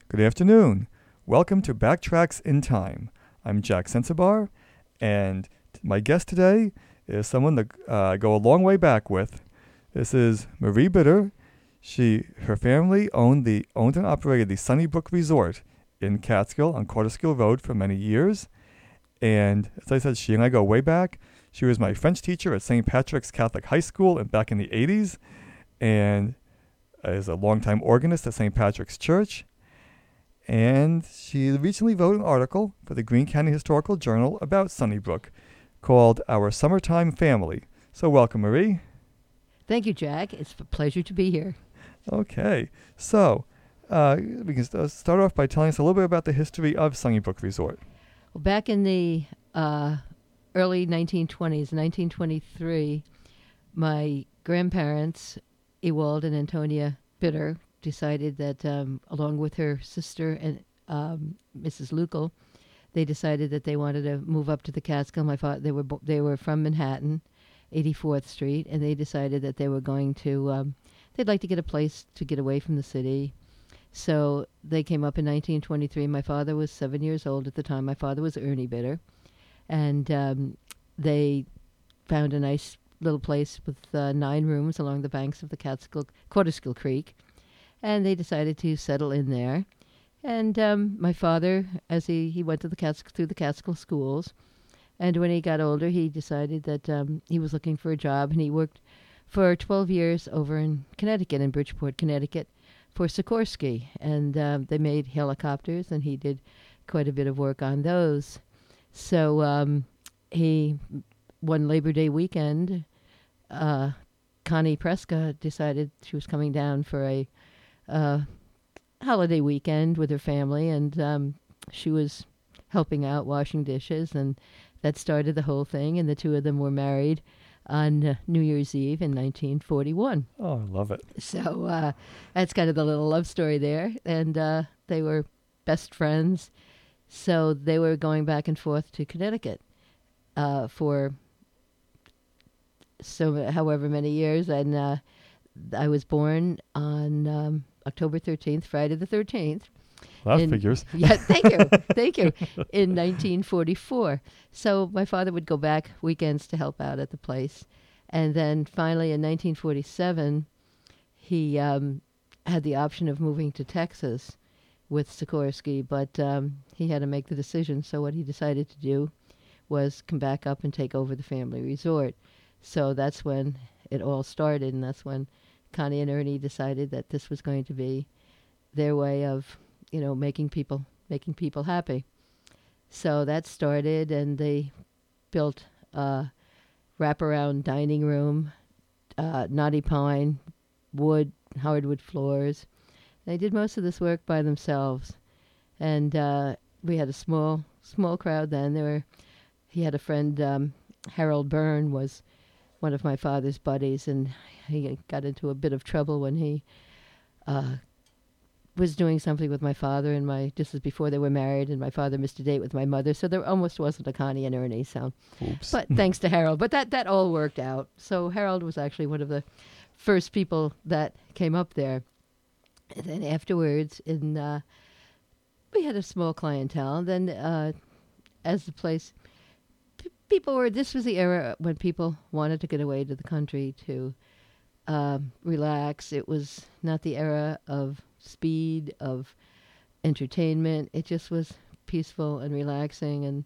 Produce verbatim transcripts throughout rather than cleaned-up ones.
Good afternoon. Welcome to Backtracks in Time. I'm Jack Sensabar, and t- my guest today is someone that uh, I go a long way back with. This is Marie Bitter. She, her family owned the owned and operated the Sunnybrook Resort in Catskill on Corderskill Road for many years. And as I said, she and I go way back. She was my French teacher at Saint Patrick's Catholic High School and back in the eighties, and is a longtime organist at Saint Patrick's Church. And she recently wrote an article for the Greene County Historical Journal about Sunnybrook called Our Summertime Family. So welcome, Marie. Thank you, Jack. It's a pleasure to be here. Okay. So uh, we can st- start off by telling us a little bit about the history of Sunnybrook Resort. Well, back in the uh, early nineteen twenties, nineteen twenty-three, my grandparents, Ewald and Antonia Bitter, decided that um, along with her sister and um, Missus Lukel, they decided that they wanted to move up to the Catskill. My father, they were bo- they were from Manhattan, eighty-fourth Street, and they decided that they were going to um, they'd like to get a place to get away from the city. So they came up in nineteen twenty-three. My father was seven years old at the time. My father was Ernie Bitter, and um, they found a nice little place with uh, nine rooms along the banks of the Catskill Corderskill Creek. And they decided to settle in there. And um, my father, as he, he went to the Catskill, through the Catskill schools, and when he got older, he decided that um, he was looking for a job, and he worked for twelve years over in Connecticut, in Bridgeport, Connecticut, for Sikorsky. And um, they made helicopters, and he did quite a bit of work on those. So um, he, one Labor Day weekend, uh, Connie Prescott decided she was coming down for a Uh, holiday weekend with her family, and um, she was helping out washing dishes, and that started the whole thing. And the two of them were married on uh, New Year's Eve in nineteen forty-one. Oh, I love it. So uh, that's kind of the little love story there. And uh, they were best friends, so they were going back and forth to Connecticut uh, for so however many years. And uh, I was born on um, October thirteenth, Friday the thirteenth. Well, that in, figures. Yeah, thank you. Thank you. In nineteen forty-four. So my father would go back weekends to help out at the place. And then finally in nineteen forty-seven, he um, had the option of moving to Texas with Sikorsky, but um, he had to make the decision. So what he decided to do was come back up and take over the family resort. So that's when it all started, and that's when Connie and Ernie decided that this was going to be their way of, you know, making people making people happy. So that started, and they built a wraparound dining room, uh, knotty pine, wood, hardwood floors. They did most of this work by themselves, and uh, we had a small small crowd then. There were, he had a friend, um, Harold Byrne was one of my father's buddies, and he got into a bit of trouble when he uh, was doing something with my father, and my this was before they were married, and my father missed a date with my mother, so there almost wasn't a Connie and Ernie. So, Oops. but thanks to Harold, but that that all worked out. So Harold was actually one of the first people that came up there, and then afterwards, in uh, we had a small clientele. Then, uh, as the place. People were, this was the era when people wanted to get away to the country to um, relax. It was not the era of speed, of entertainment. It just was peaceful and relaxing, and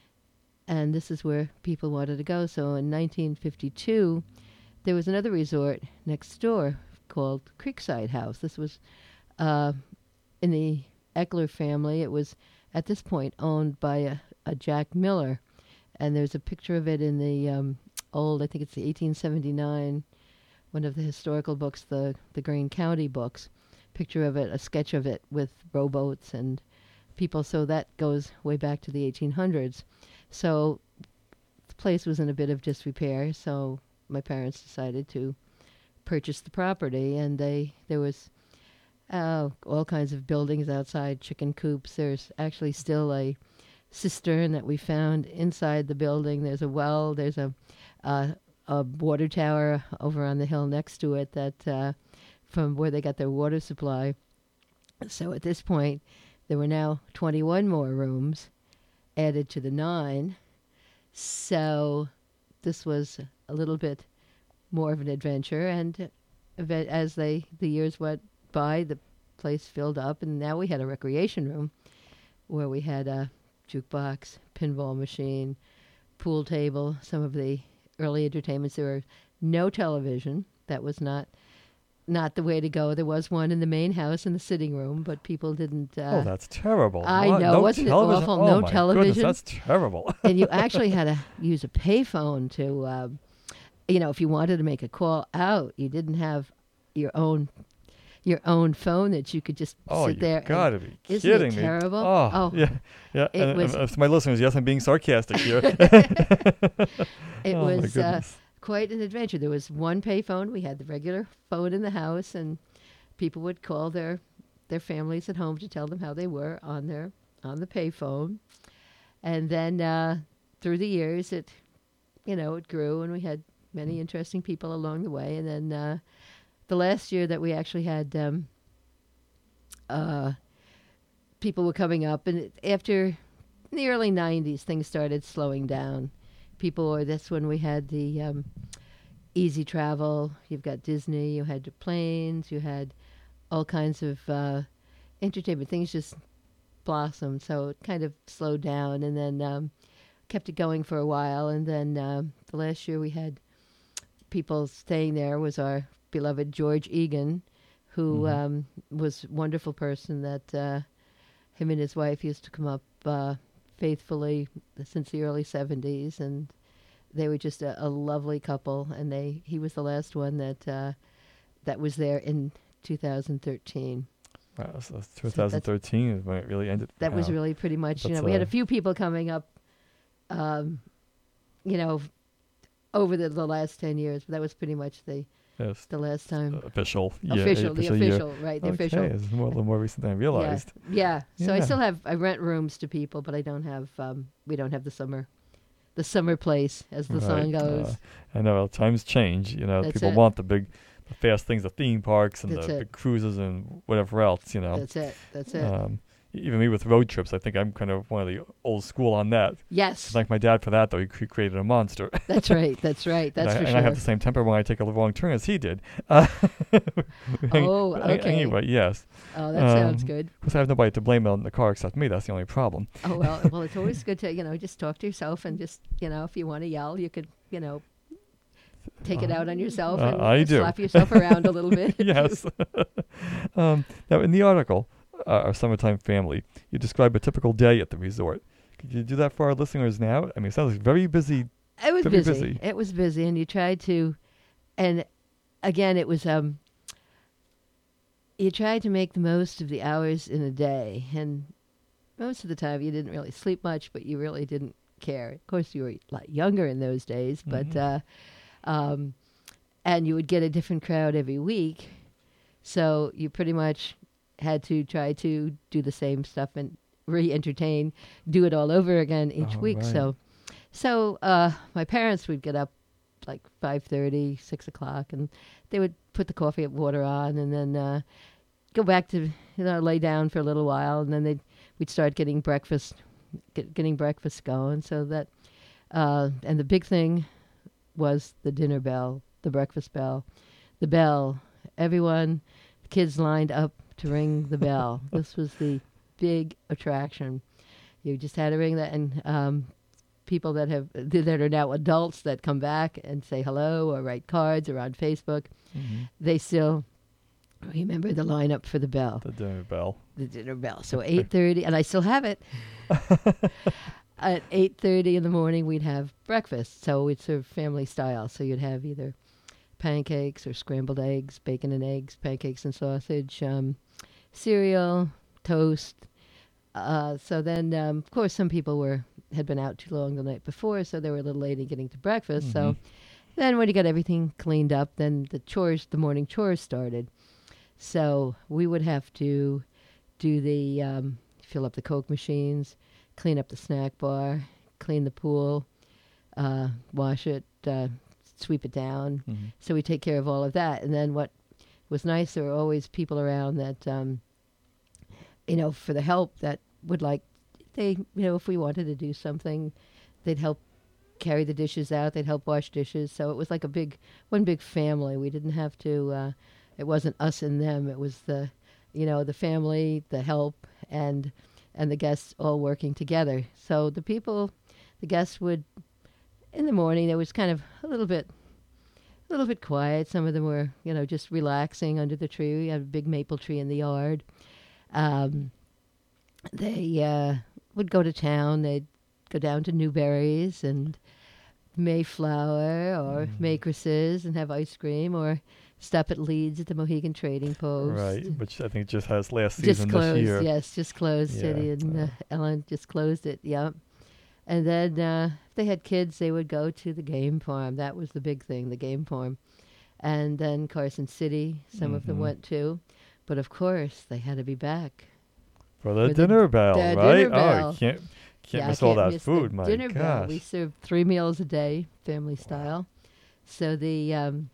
and this is where people wanted to go. So in nineteen fifty-two, there was another resort next door called Creekside House. This was uh, in the Eckler family. It was, at this point, owned by a, a Jack Miller. And there's a picture of it in the um, old, I think it's the eighteen seventy-nine, one of the historical books, the, the Greene County books. Picture of it, a sketch of it with rowboats and people. So that goes way back to the eighteen hundreds. So the place was in a bit of disrepair. So my parents decided to purchase the property, and they there was uh, all kinds of buildings outside, chicken coops. There's actually still a cistern that we found inside the building. There's a well. There's a uh, a water tower over on the hill next to it that uh, from where they got their water supply. So at this point, there were now twenty-one more rooms added to the nine. So this was a little bit more of an adventure. And eve- as they the years went by, the place filled up, and now we had a recreation room where we had a jukebox, pinball machine, pool table, some of the early entertainments. There were no television. That was not not the way to go. There was one in the main house in the sitting room, but people didn't. Uh, oh, that's terrible. I What? know, No wasn't it television? awful? Oh No my television. Goodness, that's terrible. And you actually had to use a payphone to, um, you know, if you wanted to make a call out, you didn't have your own your own phone that you could just Oh, sit you there. and- gotta be Isn't kidding it me. terrible? Oh, Oh, yeah, yeah. it and, was- and, uh, to my listeners, yes, I'm being sarcastic here. It oh, my was uh, goodness. quite an adventure. There was one payphone. We had the regular phone in the house, and people would call their their families at home to tell them how they were on their on the payphone. And then uh, through the years, it you know it grew, and we had many interesting people along the way. And then uh, the last year that we actually had um, uh, people were coming up, and it- after in the early nineties, things started slowing down. People were, that's when we had the um, easy travel. You've got Disney, you had your planes, you had all kinds of uh, entertainment. Things just blossomed, so it kind of slowed down, and then um, kept it going for a while. And then um the last year we had people staying there was our beloved George Egan, who Mhm. um, was a wonderful person that uh, him and his wife used to come up uh, faithfully since the early seventies, and they were just a, a lovely couple. And they he was the last one that uh, that was there in two thousand thirteen. Wow, so that's twenty thirteen is when it really ended. That was Wow. really pretty much, you know, That's, we had uh, a few people coming up, um, you know, over the, the last ten years, but that was pretty much the, Yes. the last time. Official. Yeah, official, the official year. official, right, the okay, official. it's more, a little more recent than I realized. Yeah. So I Yeah. still have, I rent rooms to people, but I don't have, um, we don't have the summer, the summer place, as the song Right, goes. uh, I know, well, times change. You know, That's people it. want the big, the fast things, the theme parks and That's the it. big cruises and whatever else. You know, That's it. That's it. um, even me with road trips, I think I'm kind of one of the old school on that. yes. Thank my dad for that, though. He cre- created a monster. That's right. That's right. That's and I, for and sure. I have the same temper when I take a wrong turn as he did. Uh, Oh, a- okay. Anyway, yes. oh, that sounds um, good. Because I have nobody to blame on the car except me. That's the only problem. Oh, well, well, it's always good to, you know, just talk to yourself and just, you know, if you want to yell, you could, you know, take it Uh, out on yourself uh, and I do. slap yourself around a little bit. yes. um, now, in the article, uh, Our Summertime Family, you describe a typical day at the resort. Could you do that for our listeners now? I mean, it sounds like very busy. It was Very busy. busy. It was busy, and you tried to, and again, it was um. You tried to make the most of the hours in a day, and most of the time you didn't really sleep much, but you really didn't care. Of course, you were a lot younger in those days, but Mhm. uh, um, and you would get a different crowd every week, so you pretty much had to try to do the same stuff and re-entertain, do it all over again each Oh, week. right. So, so uh, my parents would get up like five thirty, six o'clock, and they would put the coffee and water on, and then uh, go back to you know lay down for a little while, and then they we'd start getting breakfast, get, getting breakfast going. So that, uh, and the big thing was the dinner bell, the breakfast bell, the bell. Everyone, the kids lined up to ring the bell. This was the big attraction. You just had to ring that, and um, people that have that are now adults that come back and say hello or write cards or on Facebook, Mhm. they still remember the lineup for the bell, The dinner bell. the dinner bell. So eight thirty, and I still have it. At eight thirty in the morning, we'd have breakfast. So it's a family style. So you'd have either pancakes or scrambled eggs, bacon and eggs, pancakes and sausage, um, cereal, toast. Uh, so then, um, of course, some people were had been out too long the night before, so they were a little late in getting to breakfast. So Mhm. then when you got everything cleaned up, then the chores, the morning chores started. So we would have to do the, um, fill up the Coke machines, clean up the snack bar, clean the pool, uh, wash it, uh, sweep it down. Mhm. So we take care of all of that. And then what was nice, there were always people around that um, you know, for the help that would like, they, you know, if we wanted to do something, they'd help carry the dishes out. They'd help wash dishes. So it was like a big, one big family. We didn't have to, uh, it wasn't us and them. It was the, you know, the family, the help, and and the guests all working together. So the people, the guests would, in the morning, it was kind of a little bit, a little bit quiet. Some of them were, you know, just relaxing under the tree. We had a big maple tree in the yard. Um, they uh, would go to town. They'd go down to Newberry's and Mayflower or Mm. Maker's and have ice cream, or stop at Leeds at the Mohegan Trading Post. Right, which I think just has last Just season closed, this year. yes, just closed. Yeah. Eddie and uh, Ellen just closed it, yeah. And then uh, if they had kids, they would go to the game farm. That was the big thing, the game farm. And then Carson City, some of them Mhm. went to. But of course, they had to be back. For the For the- dinner bell, the right? dinner Oh, bell. you can't can't Yeah, miss all that miss food. the My dinner bell. gosh. We served three meals a day, family style. So the um,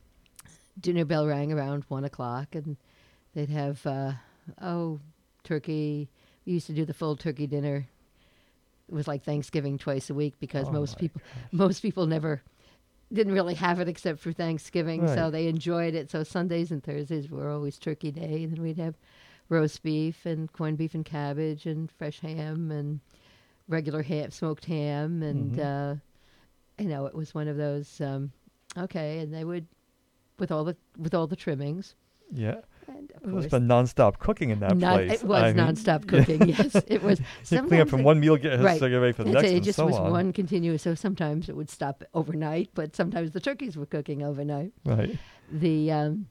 dinner bell rang around one o'clock, and they'd have uh, oh turkey. We used to do the full turkey dinner. It was like Thanksgiving twice a week because Oh most my people gosh. most people never didn't really have it except for Thanksgiving, so Right. they enjoyed it. So Sundays and Thursdays were always turkey day, and then we'd have roast beef and corned beef and cabbage and fresh ham and regular ham, smoked ham, and Mhm. uh, you know, it was one of those. Um, okay, and they would with all the with all the trimmings. Yeah. And of It must course, have been nonstop cooking in that non- place. it was I mean, nonstop cooking. Yes, it was. You clean up Sometimes from it- one meal, get right. get ready for the I'd next, say it and just so was on. one continuous. So sometimes it would stop overnight, but sometimes the turkeys were cooking overnight. Right. The um,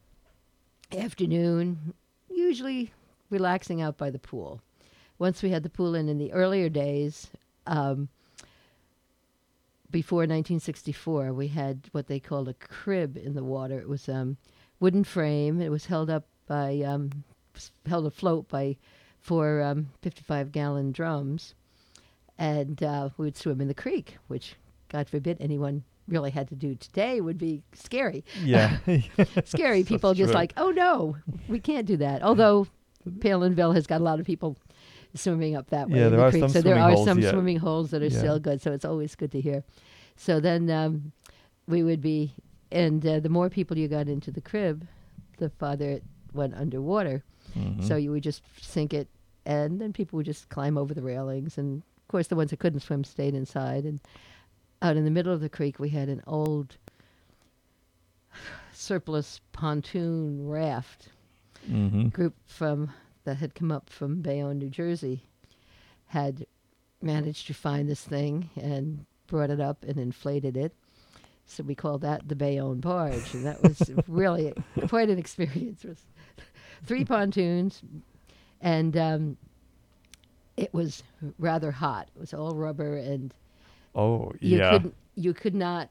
afternoon, usually relaxing out by the pool. Once we had the pool in in the earlier days, um, before nineteen sixty-four, we had what they called a crib in the water. It was um, wooden frame. It was held up by um, s- held afloat by four um, fifty-five gallon drums, and uh, we would swim in the creek, which, God forbid, anyone really had to do today would be scary. Yeah. Scary. That's People just true. like, oh no, we can't do that. Although Palinville has got a lot of people swimming up that way Yeah, in there the are creek, some so there swimming are holes some yet. swimming holes that are Yeah. still good. So it's always good to hear. So then um, we would be, and uh, the more people you got into the crib, the farther it went underwater. Mhm. So you would just sink it, and then people would just climb over the railings. And of course, the ones that couldn't swim stayed inside. And out in the middle of the creek, we had an old surplus pontoon raft Mhm. group from that had come up from Bayonne, New Jersey, had managed to find this thing and brought it up and inflated it. So we called that the Bayonne barge, and that was really quite an experience. It was three pontoons, and um, it was rather hot. It was all rubber, and Oh, you yeah. couldn't you could not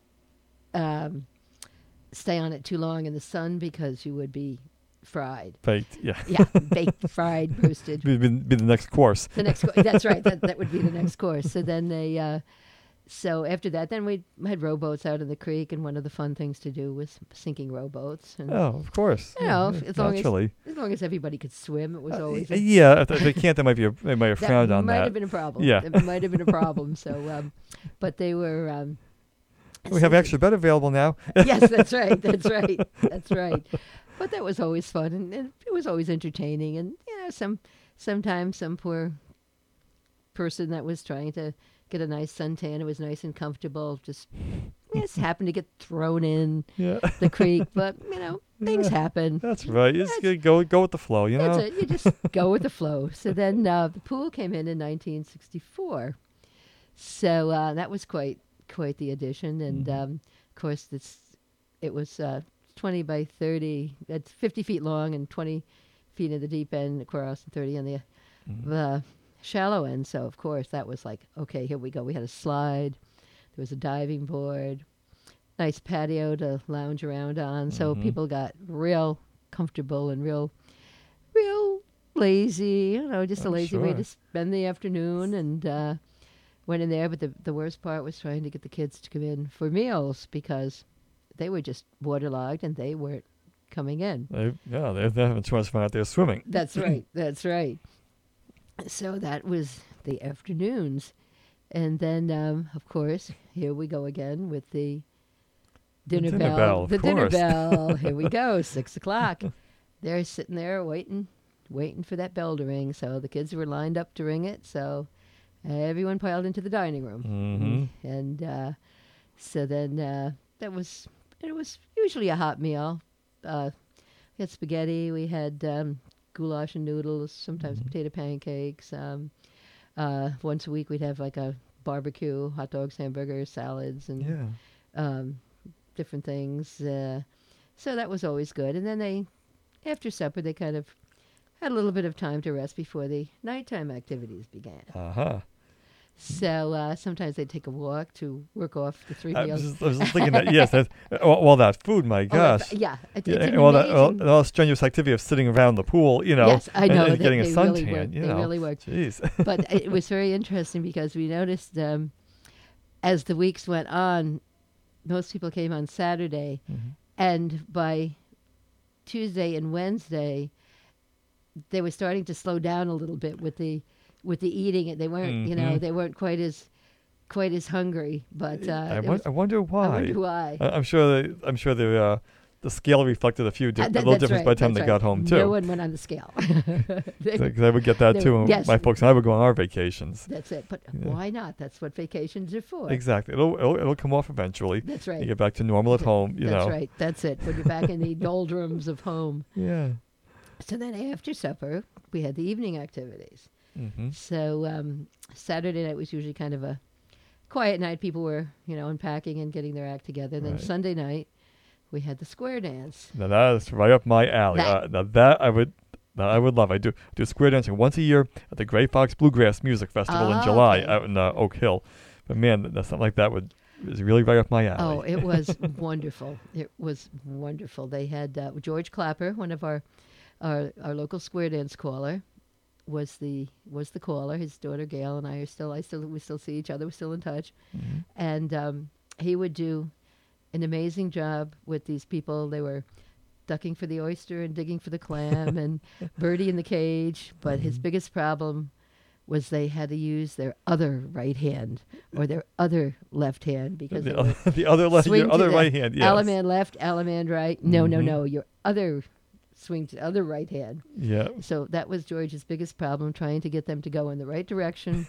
um, stay on it too long in the sun because you would be fried. Baked. Yeah. Yeah, baked, fried, roasted. Be, be, be the next course. The next, co- that's right. That that would be the next course. So then they, uh, so after that, then we had rowboats out in the creek, and one of the fun things to do was sinking rowboats. And Oh, of course. You know, Yeah, as long as- naturally. as long as everybody could swim, it was Uh, always y- a, yeah, if if they can't, they might be. A, they might have that frowned on might that. have been a problem. Yeah. That might have been a problem. So, um, but they were. Um, We have sinking- extra bed available now. Yes, that's right. That's right. That's right. But that was always fun, and, and it was always entertaining. And you know, some sometimes some poor person that was trying to get a nice suntan, it was nice and comfortable, just just happened to get thrown in Yeah. the creek. But you know, things Yeah. happen. That's right. Just That's- go go with the flow, you That's know. it. You just go with the flow. So then uh, the pool came in in nineteen sixty-four. So uh, that was quite quite the addition, and Mhm. um, of course this it was uh, twenty by thirty. It's fifty feet long and twenty feet in the deep end across, and thirty on the Mhm. the shallow end. So of course that was like, okay, here we go. We had a slide. There was a diving board, nice patio to lounge around on. So Mhm. people got real comfortable and real, real lazy. You know, just a Oh, lazy way sure. to spend the afternoon. And uh, went in there. But the the worst part was trying to get the kids to come in for meals because they were just waterlogged and they weren't coming in. They, yeah, they're, they're having too much fun out there swimming. That's right. That's right. So that was the afternoons. And then, um, of course, here we go again with the dinner, dinner bell. bell, of the dinner course. bell. Here we go, six o'clock. They're sitting there waiting, waiting for that bell to ring. So the kids were lined up to ring it. So everyone piled into the dining room. Mm-hmm. And uh, so then uh, that was, it was usually a hot meal. Uh, we had spaghetti. We had um, goulash and noodles, sometimes Mhm. potato pancakes. Um, uh, once a week we'd have like a barbecue, hot dogs, hamburgers, salads, and Yeah. um, different things. Uh, so that was always good. And then they, after supper, they kind of had a little bit of time to rest before the nighttime activities began. Uh-huh. So uh, sometimes they'd take a walk to work off the three I meals. was, just, I was just thinking that, yes, that's, well, well, that food, my Oh, that's- gosh. yeah, it, Yeah, it's an and all that, all, amazing. all strenuous activity of sitting around the pool, you know, Yes, I and- know. and, they, getting a they suntan, really worked. you They know. really worked. Jeez. But it was very interesting because we noticed um, as the weeks went on, most people came on Saturday, Mhm. and by Tuesday and Wednesday, they were starting to slow down a little bit with the with the eating. They weren't, you know, Mhm. they weren't quite as quite as hungry. But uh, I, it won- was- I wonder why. I wonder why. I- I'm sure the I'm sure the uh, the scale reflected a few di- Uh, a that- little that's difference right, by the time that's they right. got home No too. one went on the scale. They- Because I would get that they- too. When yes. my folks and I would go on our vacations. that's it. But Yeah. why not? That's what vacations are for. Exactly. It'll, it'll it'll come off eventually. That's You right. get back to normal at home. You That's know. right. That's it. When you're back in the doldrums of home. Yeah. So then after supper, we had the evening activities. Mm-hmm. So um, Saturday night was usually kind of a quiet night. People were, you know, unpacking and getting their act together. And then Right. Sunday night, we had the square dance. Now that is right up my alley. That- uh, now that I would, that I would love. I do do square dancing once a year at the Gray Fox Bluegrass Music Festival in Oh, July okay. out in uh, Oak Hill. But man, that, something like that would is really right up my alley. Oh, it was wonderful. It was wonderful. They had uh, George Clapper, one of our, our our local square dance caller, was the was the caller. His daughter Gail and I are still I still we still see each other. We're still in touch. Mhm. And um, he would do an amazing job with these people. They were ducking for the oyster and digging for the clam and birdie in the cage. But his Mhm. biggest problem was they had to use their other right hand or their other left hand because the, they other, were the other left, swing your to other the right hand. Yes. Alaman left, Alaman right. No, no, Mhm. no. Your other swing to the other right hand. Yeah. So that was George's biggest problem, trying to get them to go in the right direction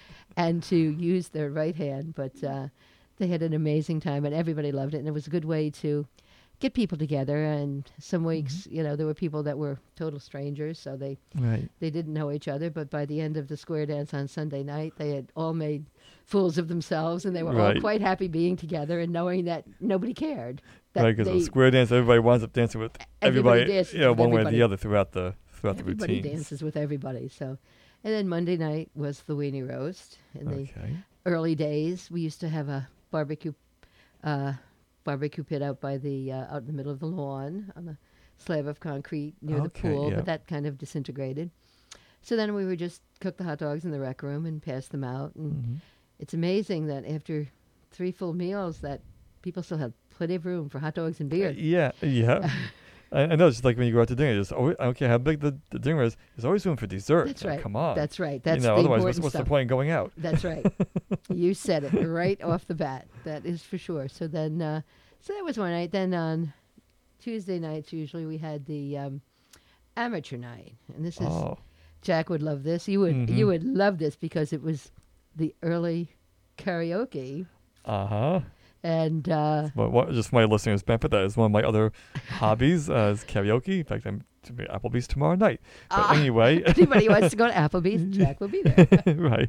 and to use their right hand. But uh, they had an amazing time, and everybody loved it. And it was a good way to get people together. And some weeks, you know, there were people that were total strangers, so they, Right. they didn't know each other. But by the end of the square dance on Sunday night, they had all made fools of themselves, and they were all Right. quite happy being together and knowing that nobody cared. That Right, because they- the square dance, everybody winds up dancing with Everybody everybody, dances you know, with one way or everybody. the other throughout the throughout Everybody the routine. dances with everybody. So, and then Monday night was the weenie roast. In the Okay. early days, we used to have a barbecue, uh, barbecue pit out by the uh, out in the middle of the lawn on a slab of concrete near Okay, the pool. yeah. But that kind of disintegrated. So then we would just cook the hot dogs in the rec room and pass them out. And Mhm. it's amazing that after three full meals, that people still have plenty of room for hot dogs and beer. Uh, yeah, yeah. I, I know. It's just like when you go out to dinner. Just always, I don't care how big the, the dinner is. There's always room for dessert. That's Oh, right. Come on. That's right. That's you know, the otherwise, important what's, what's stuff. the point in going out? That's right. You said it right off the bat. That is for sure. So then, uh, so that was one night. Then on Tuesday nights, usually we had the um, amateur night, and this is Oh, Jack would love this. You would Mhm. you would love this because it was the early karaoke, uh huh. and uh, But what, just for my listeners' benefit, that is one of my other hobbies, uh, is karaoke. In fact, I'm to be at Applebee's tomorrow night. But ah, anyway, anybody who wants to go to Applebee's, Jack will be there. right.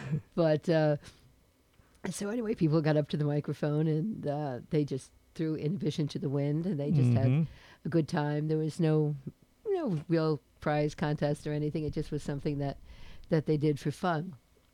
But uh, so anyway, people got up to the microphone and uh, they just threw inhibition to the wind, and they just had Mhm. a good time. There was no no real prize contest or anything. It just was something that that they did for fun.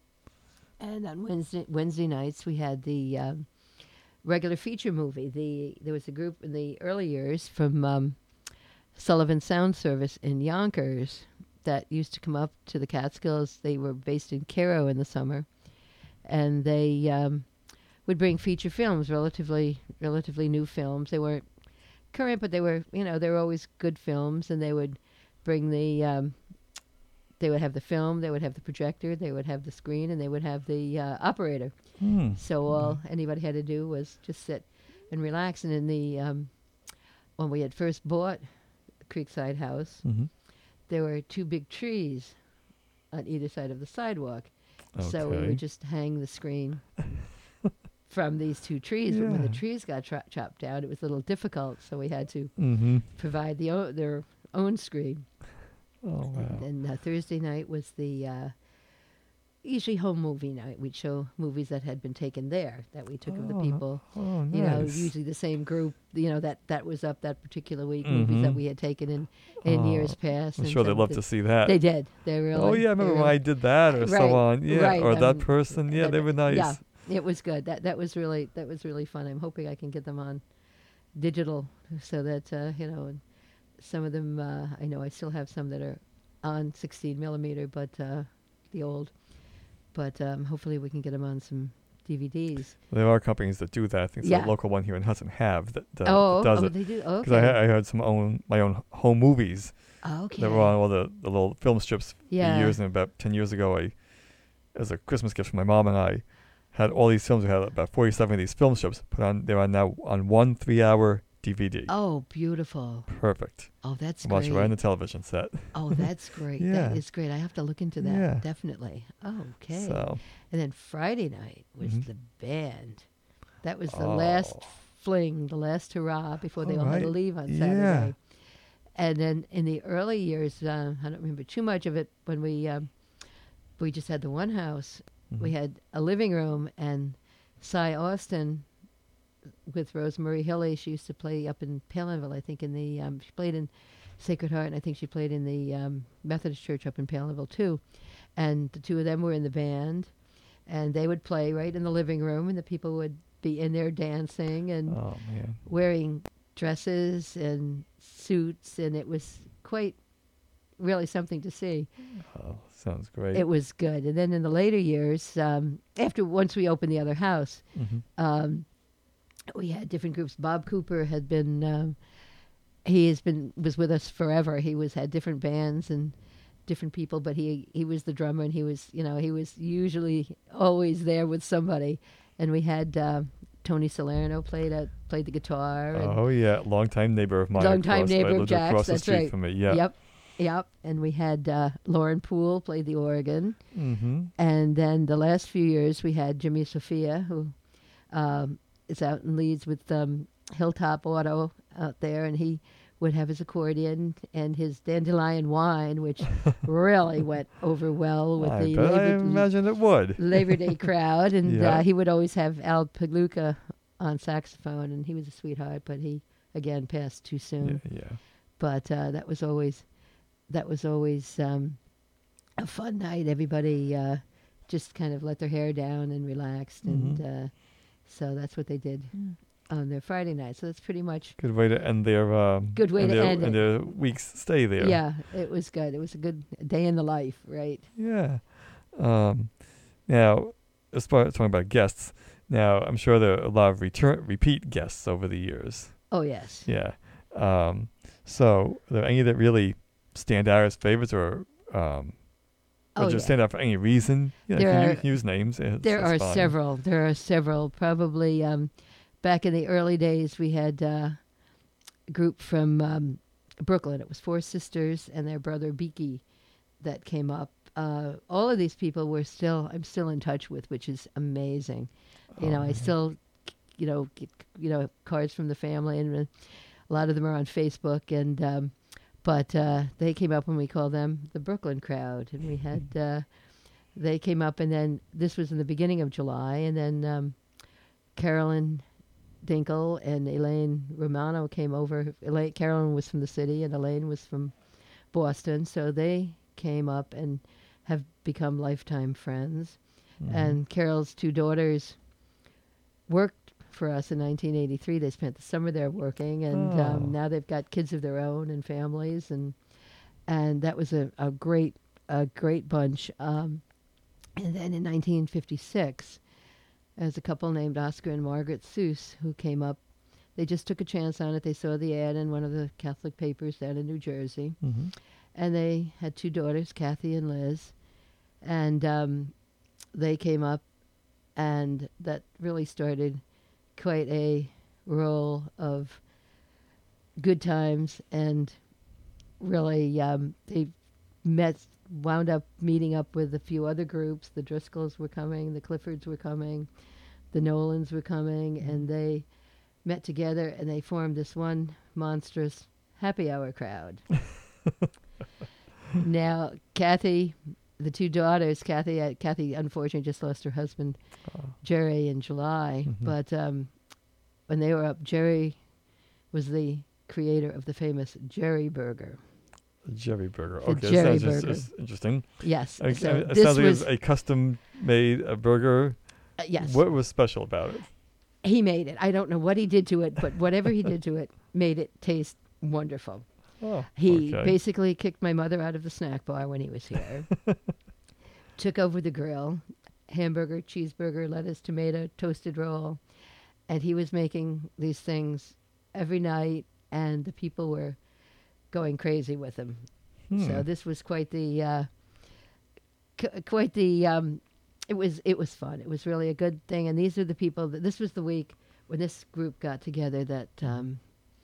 And on Wednesday Wednesday nights we had the um, regular feature movie. The there was a group in the early years from um, Sullivan Sound Service in Yonkers that used to come up to the Catskills. They were based in Cairo in the summer, and they um, would bring feature films, relatively relatively new films. They weren't current, but they were, you know, they were always good films, and they would bring the um, they would have the film, they would have the projector, they would have the screen, and they would have the uh, operator. Hmm. So all anybody had to do was just sit and relax. And in the um, when we had first bought Creekside House, Mm-hmm. there were two big trees on either side of the sidewalk. So we Okay. would just hang the screen from these two trees. But when the Yeah. trees got tra- chopped down, it was a little difficult. So we had to Mm-hmm. provide the o- their own screen. Oh wow. And then uh, Thursday night was the uh, usually home movie night. We'd show movies that had been taken there that we took of the Oh, people. Oh, nice. You know, usually the same group. You know that that was up that particular week. Movies that Mhm. we had taken in in Oh, years past. I'm and sure they'd some love did- to see that. They did. They really. oh yeah, I they remember when really- I did that or Right, so on. Yeah, right, or that um, person. Yeah, that- they were nice. Yeah, it was good. That that was really that was really fun. I'm hoping I can get them on digital so that uh, you know, and some of them uh, I know I still have some that are on sixteen millimeter, but uh, the old. But um, hopefully we can get them on some D V Ds. There are companies that do that. I think Yeah. the local one here in Hudson have that, that oh, does oh, it. they do. Because Okay. I, ha- I had some own my own home movies okay. that were on all the, the little film strips Yeah. for years. And about ten years ago, I, as a Christmas gift for my mom and I, had all these films. We had about forty-seven of these film strips put on. They're on now on one three-hour D V D. Oh, beautiful. Perfect. Oh, that's Watch great. it right on the television set. Oh, that's great. Yeah. That is great. I have to look into that. Yeah. Definitely. Oh, okay. So And then Friday night was Mhm. the band. That was the Oh. last fling, the last hurrah before they All all had to right. leave on Yeah. Saturday. And then in the early years, uh, I don't remember too much of it when we um, we just had the one house. We Mhm. had a living room, and Cy Austin with Rosemary Hilly. She used to play up in Palinville, I think. In the um, she played in Sacred Heart, and I think she played in the um, Methodist Church up in Palinville too. And the two of them were in the band, and they would play right in the living room, and the people would be in there dancing and oh man. wearing dresses and suits, and it was quite really something to see. Oh, sounds great. It was good. And then in the later years, um, after once we opened the other house, Mhm. um, we had different groups. Bob Cooper had been um, he has been was with us forever. He was had different bands and different people, but he he was the drummer, and he was you know he was usually always there with somebody. And we had uh, Tony Salerno played at played the guitar. And Oh yeah, longtime neighbor of mine. Longtime across, neighbor right, of lived Jack's, across the that's street right. from me. Yeah. Yep, yep. And we had uh, Lauren Poole played the organ. Mm-hmm. And then the last few years, we had Jimmy Sophia, who um, is out in Leeds with um, Hilltop Auto out there, and he would have his accordion and his dandelion wine, which really went over well with I the bet I Labor, imagine it would. Labor Day crowd. And Yeah. uh, he would always have Al Pagluka on saxophone, and he was a sweetheart, but he, again, passed too soon. Yeah, yeah. But uh, that was always that was always um, a fun night. Everybody uh, just kind of let their hair down and relaxed, Mhm. and uh, so that's what they did on their Friday night. So that's pretty much Good way to end their um, Good way end to their, end end it. their week's stay there. yeah. It was good. It was a good day in the life, right? Yeah. Um, now, as far as talking about guests, now I'm sure there are a lot of return repeat guests over the years. Oh yes. Yeah. Um, so, are there any that really stand out as favorites, or um, or Oh, just yeah. stand out for any reason? Yeah, There you can are- u- use names. It's- There that's are fine. several. There are several. Probably um, back in the early days, we had uh, a group from um, Brooklyn. It was four sisters and their brother Beaky that came up. Uh, all of these people were still I'm still in touch with, which is amazing. You know, Oh, I yeah. still, you know, get you know cards from the family, and uh, a lot of them are on Facebook. And um, but uh, they came up when we called them the Brooklyn crowd, and we had. Uh, They came up, and then this was in the beginning of July, and then um, Carolyn Dinkle and Elaine Romano came over. Elaine, Carolyn was from the city, and Elaine was from Boston, so they came up and have become lifetime friends. Mhm. And Carol's two daughters worked for us in nineteen eighty-three. They spent the summer there working, and Oh. um, now they've got kids of their own and families, and and that was a, a great a great bunch. Um, and then in nineteen fifty-six, there's a couple named Oscar and Margaret Seuss who came up. They just took a chance on it. They saw the ad in one of the Catholic papers down in New Jersey, Mhm. and they had two daughters, Kathy and Liz, and um, they came up, and that really started quite a roll of good times, and really um, they met, wound up meeting up with a few other groups. The Driscolls were coming, the Cliffords were coming, the Nolans were coming, Mm-hmm. and they met together and they formed this one monstrous happy hour crowd. Now, Kathy, the two daughters, Kathy, uh, Kathy unfortunately just lost her husband, Oh. Jerry, in July. Mhm. But um, when they were up, Jerry was the creator of the famous Jerry Burger. Jerry Burger. The Okay, Jerry sounds just- Burger. just interesting. Yes. Okay, so it this sounds like was it was a custom-made uh, burger. uh, yes. What was special about it? He made it. I don't know what he did to it, but whatever he did to it made it taste wonderful. Oh, He okay. basically kicked my mother out of the snack bar when he was here. Took over the grill, hamburger, cheeseburger, lettuce, tomato, toasted roll, and he was making these things every night, and the people were going crazy with him. Hmm. So this was quite the, uh, c- quite the. Um, it was it was fun. It was really a good thing, and these are the people that this was the week when this group got together that um,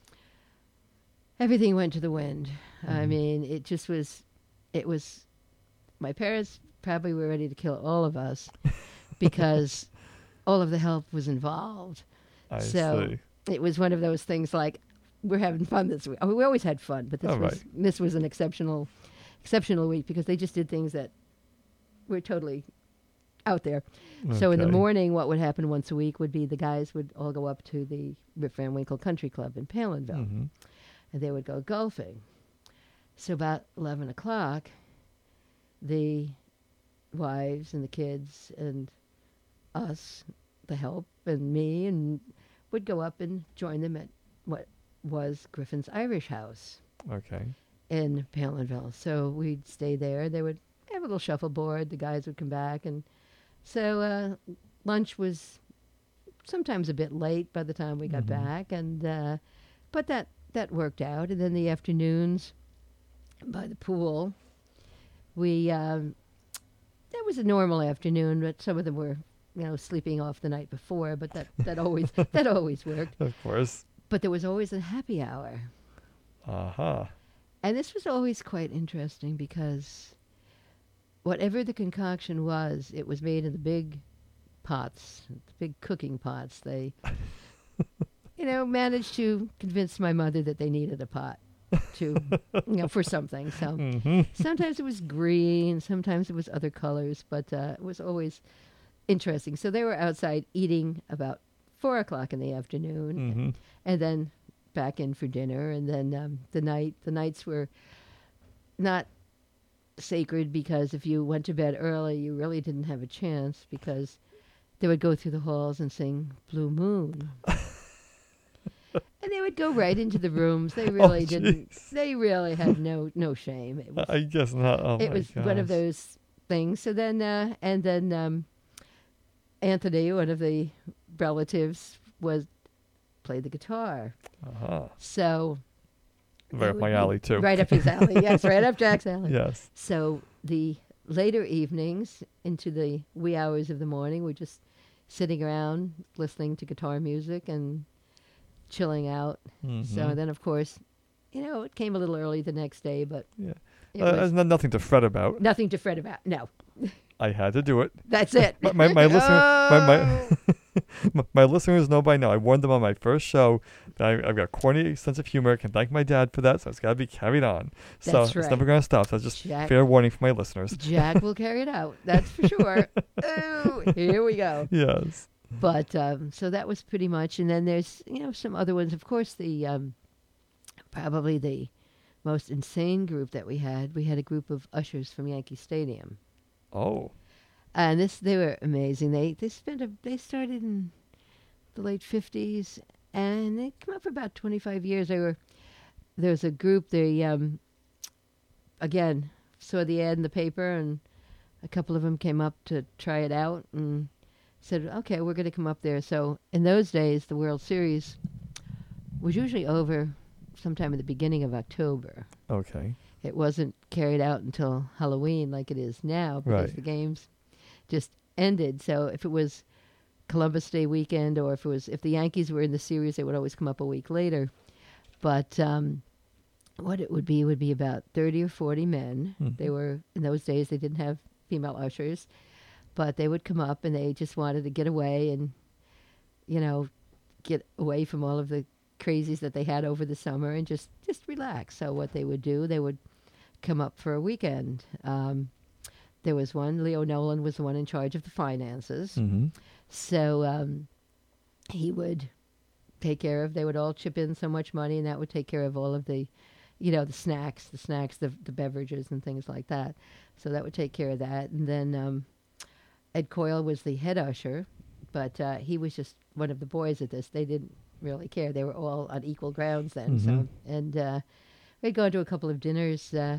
everything went to the wind. I Mhm. mean, it just was. It was. My parents probably were ready to kill all of us because all of the help was involved. I so see. it was one of those things like we're having fun this week. I mean, we always had fun, but this Oh, was right. this was an exceptional exceptional week because they just did things that were totally out there. So in the Okay. morning, what would happen once a week would be the guys would all go up to the Rip Van Winkle Country Club in Palinville, Mhm. and they would go golfing. So about eleven o'clock, the wives and the kids and us, the help, and me, and would go up and join them at what was Griffin's Irish House Okay. in Palinville. So we'd stay there. They would have a little shuffleboard. The guys would come back, and so uh, lunch was sometimes a bit late by the time we got Mhm. back, and uh, but that that worked out. And then the afternoons by the pool, we um, that was a normal afternoon, but some of them were, you know, sleeping off the night before. But that that always that always worked. Of course. But there was always a happy hour. Uh-huh. And this was always quite interesting because whatever the concoction was, it was made in the big pots, the big cooking pots. They, you know, managed to convince my mother that they needed a pot to, you know, for something. So Mm-hmm. sometimes it was green, sometimes it was other colors, but uh, it was always interesting. So they were outside eating about four o'clock in the afternoon, Mm-hmm. and then back in for dinner, and then um, the night the nights were not sacred because if you went to bed early you really didn't have a chance because they would go through the halls and sing Blue Moon. And they would go right into the rooms. They really Oh, didn't jeez. they really had no no shame. It was I guess not. Oh it my was one of gosh. those things. So then uh, and then um, Anthony, one of the relatives, was played the guitar. Uh-huh. So Right it up would my be alley, too. Right up his alley. Yes, right up Jack's alley. Yes. So the later evenings into the wee hours of the morning, we're just sitting around listening to guitar music and chilling out. Mhm. So then, of course, you know, it came a little early the next day, but Yeah. it Uh, was there's no- nothing to fret about. nothing to fret about. No, I had to do it. that's it. My, my, my, listener, my, Oh. my, my, my listeners know by now. I warned them on my first show that I, I've got a corny sense of humor. I can thank my dad for that, so it's got to be carried on. So That's it's right. never going to stop. So that's just Jack- fair warning for my listeners. Jack will carry it out. That's for sure. Oh, here we go. Yes. But um, so that was pretty much, and then there's you know some other ones. Of course, the um, probably the most insane group that we had. We had a group of ushers from Yankee Stadium, Oh. and this they were amazing. They they spent a they started in the late fifties, and they come up for about twenty five years. They were there was a group. They um, again saw the ad in the paper, and a couple of them came up to try it out and said, okay, we're going to come up there. So in those days, the World Series was usually over sometime at the beginning of October. Okay. It wasn't carried out until Halloween like it is now because Right. the games just ended. So if it was Columbus Day weekend or if it was if the Yankees were in the series, they would always come up a week later. But um, what it would be would be about thirty or forty men. Mhm. They were in those days they didn't have female ushers, but they would come up and they just wanted to get away and you know get away from all of the crazies that they had over the summer and just just relax. So what they would do, they would come up for a weekend. Um, there was one, Leo Nolan was the one in charge of the finances. Mm-hmm. So um, he would take care of, they would all chip in so much money and that would take care of all of the, you know, the snacks, the snacks, the, the beverages and things like that. So that would take care of that. And then um, Ed Coyle was the head usher, but uh, he was just one of the boys at this. They didn't really care. They were all on equal grounds then. Mhm. So and uh, we'd go to a couple of dinners uh,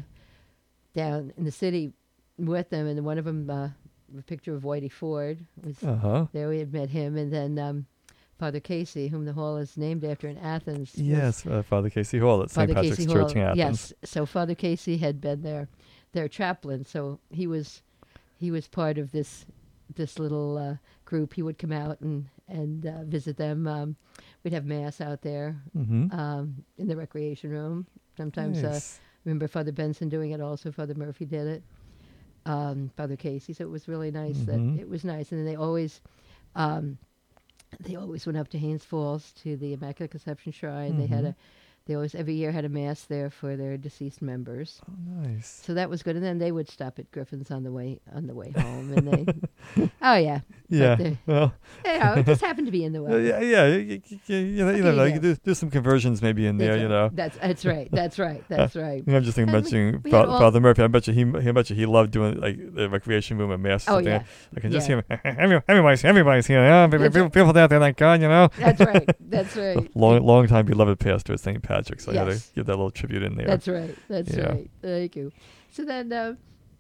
down in the city with them, and one of them, uh, a picture of Whitey Ford was Uh-huh. there. We had met him, and then um, Father Casey, whom the hall is named after in Athens. was Yes, uh, Father Casey Hall at Saint Father Patrick's Casey Church Hall. in Athens. Yes, so Father Casey had been their their chaplain, so he was he was part of this this little uh, group. He would come out and and uh, visit them. Um, we'd have mass out there Mm-hmm. um, in the recreation room. Sometimes uh, Nice. remember Father Benson doing it also. Father Murphy did it. Um, Father Casey. So it was really nice. Mhm. That it was nice, and then they always. Um, they always went up to Haynes Falls to the Immaculate Conception Shrine. They had Mhm. a, they always every year had a mass there for their deceased members. Oh, nice. So that was good. And then they would stop at Griffin's on the way on the way home, and they, oh yeah, Yeah. they- Well, you know, it just happened to be in the uh, way. yeah, yeah. You, you, you, you know, you What know, do you you do, do some conversions maybe in there, That's you right. know. That's that's right. That's right. That's right. You know, I'm just thinking, And we- mentioning we Fa- had all- Father Murphy. I bet you he, he, I bet you he loved doing like the recreation room and mass. Oh something. yeah, I can just yeah. hear him. Every- Everybody's, everybody's here. Yeah, people, That's people, people down there, thank God, you know. that's right. That's right. Long, long time beloved pastor at Saint Patrick's. So I had Yes. to give that little tribute in there. That's right. That's Yeah. right. Thank you. So then, uh,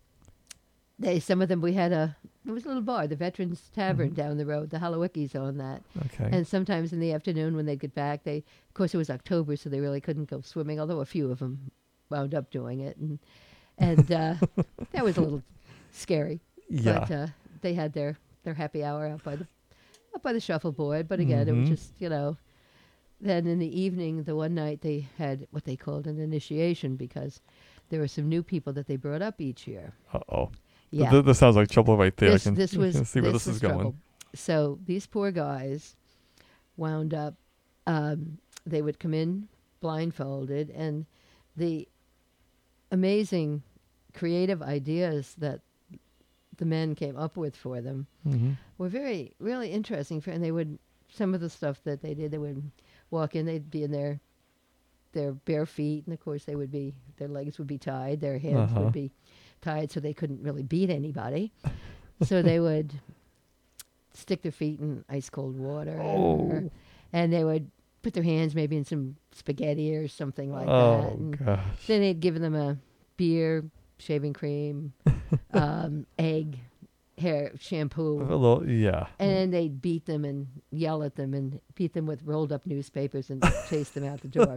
they some of them we had a there was a little bar, the Veterans Tavern Mhm. down the road. The Holowickis owned that. Okay. And sometimes in the afternoon when they'd get back, they, of course, it was October, so they really couldn't go swimming. Although a few of them wound up doing it, and and uh, that was a little scary. yeah. But uh, they had their, their happy hour out by the up by the shuffleboard. But again, it was Mhm. just you know. Then in the evening, the one night they had what they called an initiation because there were some new people that they brought up each year. Uh oh. Yeah. Th- this sounds like trouble right there. This, I can, this I was can see where this this was is going. trouble. So these poor guys wound up. Um, they would come in blindfolded, and the amazing creative ideas that the men came up with for them Mm-hmm. were very really interesting. For, and they would some of the stuff that they did. They would walk in. They'd be in their their bare feet, and of course they would be their legs would be tied. Their hands Uh-huh. would be tied, so they couldn't really beat anybody. So they would stick their feet in ice cold water, Oh. and they would put their hands maybe in some spaghetti or something like that. Oh And gosh. then they'd give them a beer, shaving cream, um, egg, hair shampoo. A little, yeah. And then they'd beat them and yell at them and beat them with rolled up newspapers and chase them out the door.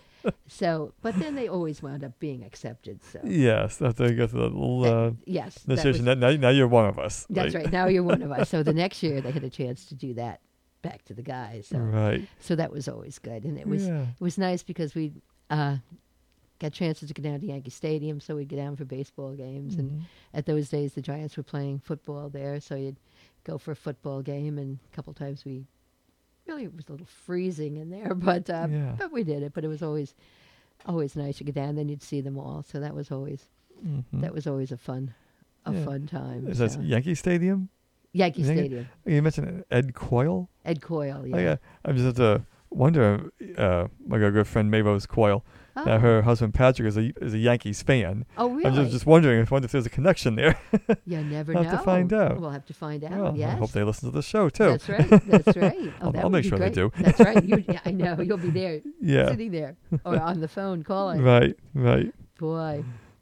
So, but then they always wound up being accepted. So, Yes, after you get the little uh, yes, that initiation, was- now, now you're one of us. that's right. Now you're one of us. So the next year they had a chance to do that back to the guys. So, Right. so that was always good, and it was yeah. it was nice because we uh, got chances to go down to Yankee Stadium, so we'd go down for baseball games. And Mhm. at those days, the Giants were playing football there, so you'd go for a football game. And a couple times we really it was a little freezing in there, but uh, Yeah. but we did it. But it was always always nice to go down. Then you'd see them all, so that was always Mhm. that was always a fun a Yeah. fun time. Is that so. Yankee Stadium? Yankee Yankee- Stadium? You mentioned Ed Coyle. Ed Coyle, yeah. Oh, yeah. I'm just uh, wonder. Uh, my good friend Mavis Coyle. Oh, Now her husband Patrick is a is a Yankees fan. oh really? I'm just just wondering if, wonder if there's a connection there. you never I'll know. have to find out. We'll have to find out. Well, yes. I hope they listen to the show too. That's right. That's right. Oh, I'll- that I'll would make be sure they great. do. That's right. You, yeah, I know. You'll be there, Yeah. sitting there, or on the phone calling. Right. Right. Boy.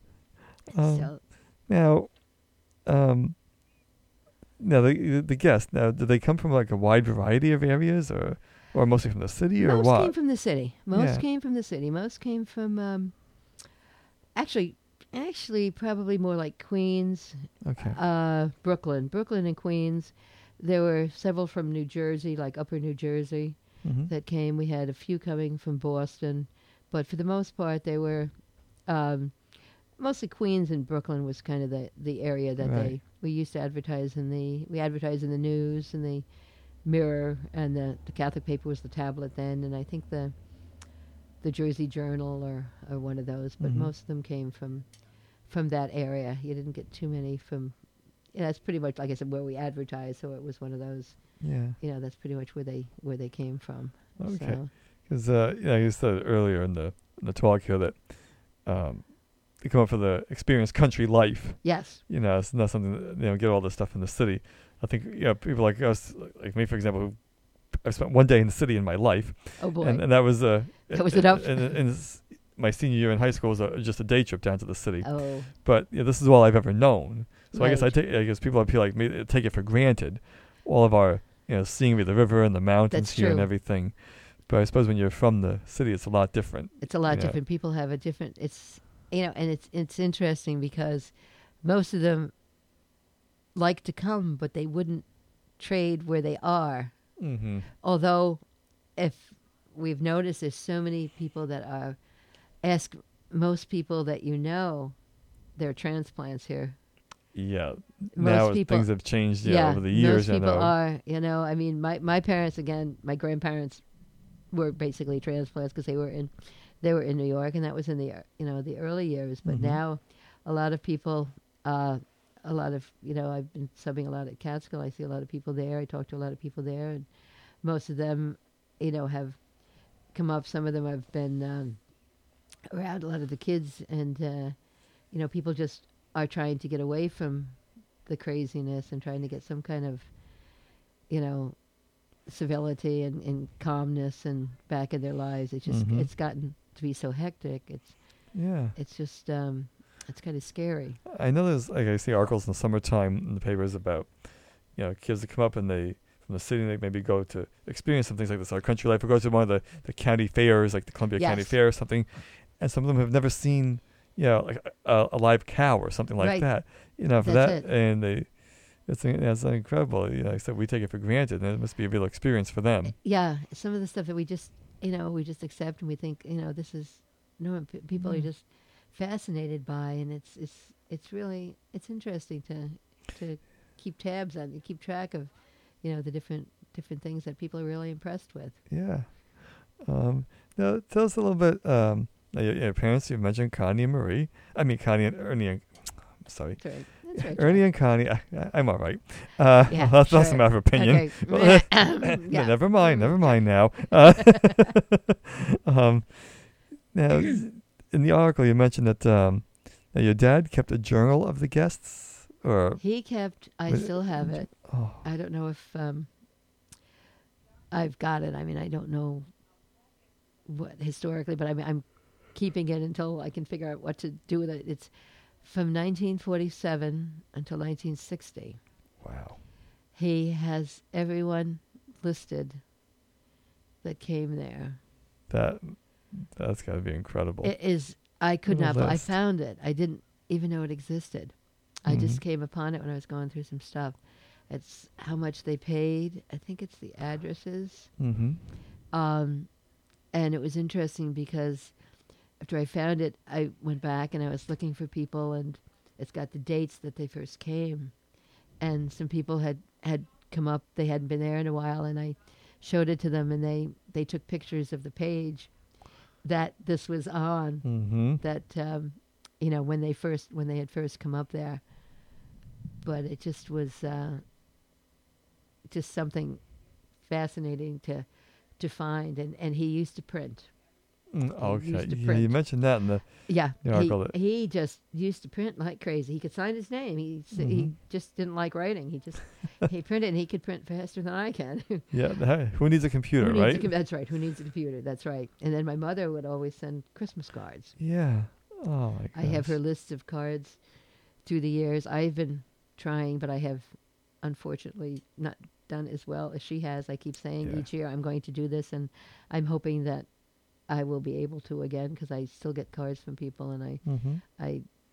Um, so, Now, um, now the the guests. Now, do they come from like a wide variety of areas, or or mostly from the city, or most what? came from the city. Most Yeah. came from the city. Most came from. Um, actually, Actually, probably more like Queens, Okay. uh, Brooklyn, Brooklyn and Queens. There were several from New Jersey, like Upper New Jersey, Mm-hmm. that came. We had a few coming from Boston, but for the most part, they were um, mostly Queens and Brooklyn was kind of the the area that Right. they we used to advertise in the we advertised in the news and the Mirror, and the the Catholic paper was the Tablet then, and I think the the Jersey Journal or or one of those, but Mhm. most of them came from from that area. You didn't get too many from. Yeah, that's pretty much like I said where we advertised, so it was one of those. Yeah. You know, that's pretty much where they where they came from. Okay. So, Because uh, yeah, you said earlier in the in the talk here that um, you come up for the experience country life. yes. You know, it's not something that, you know, get all this stuff in the city. I think you know people like us, like me for example, who I spent one day in the city in my life, Oh boy. and, and that was uh, That was enough? And, and, and s- my senior year in high school was a, just a day trip down to the city. oh. But yeah, this is all I've ever known. So I guess I Right. take I guess people up here like me take it for granted, all of our you know scenery, the river and the mountains That's here and true. everything. But I suppose when you're from the city, it's a lot different. It's a lot Yeah. different. People have a different. It's you know, and it's it's interesting because most of them like to come, but they wouldn't trade where they are. Mm-hmm. Although, if we've noticed, there's so many people that are ask most people that you know, they're transplants here. Yeah. Most now people- things have changed yeah, over the years. most You people know. are. You know, I mean, my my parents again, my grandparents were basically transplants because they were in they were in New York, and that was in the uh, you know the early years. But Mhm. now, a lot of people, uh, a lot of you know, I've been subbing a lot at Catskill. I see a lot of people there. I talk to a lot of people there, and most of them, you know, have come up. Some of them have been um, around a lot of the kids, and uh, you know, people just are trying to get away from the craziness and trying to get some kind of, you know, civility and, and calmness and back in their lives. It's just Mhm. it's gotten to be so hectic. It's Yeah. it's just um, it's kind of scary. I know there's like I see articles in the summertime in the papers about you know kids that come up and they from the city they maybe go to experience some things like this, our country life, or go to one of the, the county fairs like the Columbia County Yes. Fair or something, and some of them have never seen you know like a, a live cow or something like Right. that. You know for That's that it. and they. It's it's incredible. You know, like I said we take it for granted, and it must be a real experience for them. Yeah, some of the stuff that we just you know we just accept and we think you know this is no p- people are Mm. just fascinated by, and it's it's it's really it's interesting to to keep tabs on, keep track of, you know, the different different things that people are really impressed with. Yeah. Um, now, tell us a little bit. Um, now your, your parents, you mentioned Connie and Marie. I mean, Connie and Ernie. And, sorry. That's right. That's right. Ernie and Connie. I, I, I'm all right. Uh, Yeah, that's, that's a sure. matter of opinion. Okay. Yeah, yeah. never mind. Never mind now. Uh, um, now, in the article, you mentioned that um, that your dad kept a journal of the guests, or He kept. I Was it- still have it. oh, I don't know if um, I've got it. I mean, I don't know what historically, but I'm, I'm keeping it until I can figure out what to do with it. It's from nineteen forty-seven until nineteen sixty. wow. He has everyone listed that came there. That that's got to be incredible. It is. I could Little not. But I list. found it. I didn't even know it existed. I just Mhm. came upon it when I was going through some stuff. It's how much they paid. I think it's the addresses. Mm-hmm. Um, and it was interesting because after I found it, I went back and I was looking for people, and it's got the dates that they first came. And some people had, had come up. They hadn't been there in a while, and I showed it to them, and they, they took pictures of the page that this was on. Mm-hmm. That um, you know when they first when they had first come up there, but it just was uh, just something fascinating to to find, and, and he used to print. Mm, okay. used to Yeah, you print. mentioned that in the Yeah, The he, article that- he just used to print like crazy. He could sign his name. He s he Mhm. just didn't like writing. He just he printed, and he could print faster than I can. yeah. The, who needs a computer, Who needs a right? com- that's right. Who needs a computer? That's right. And then my mother would always send Christmas cards. Yeah. Oh my I have her gosh. lists of cards through the years. I've been trying, but I have unfortunately not done as well as she has. I keep saying Yeah. each year I'm going to do this, and I'm hoping that I will be able to again because I still get cards from people, and I Mm-hmm. I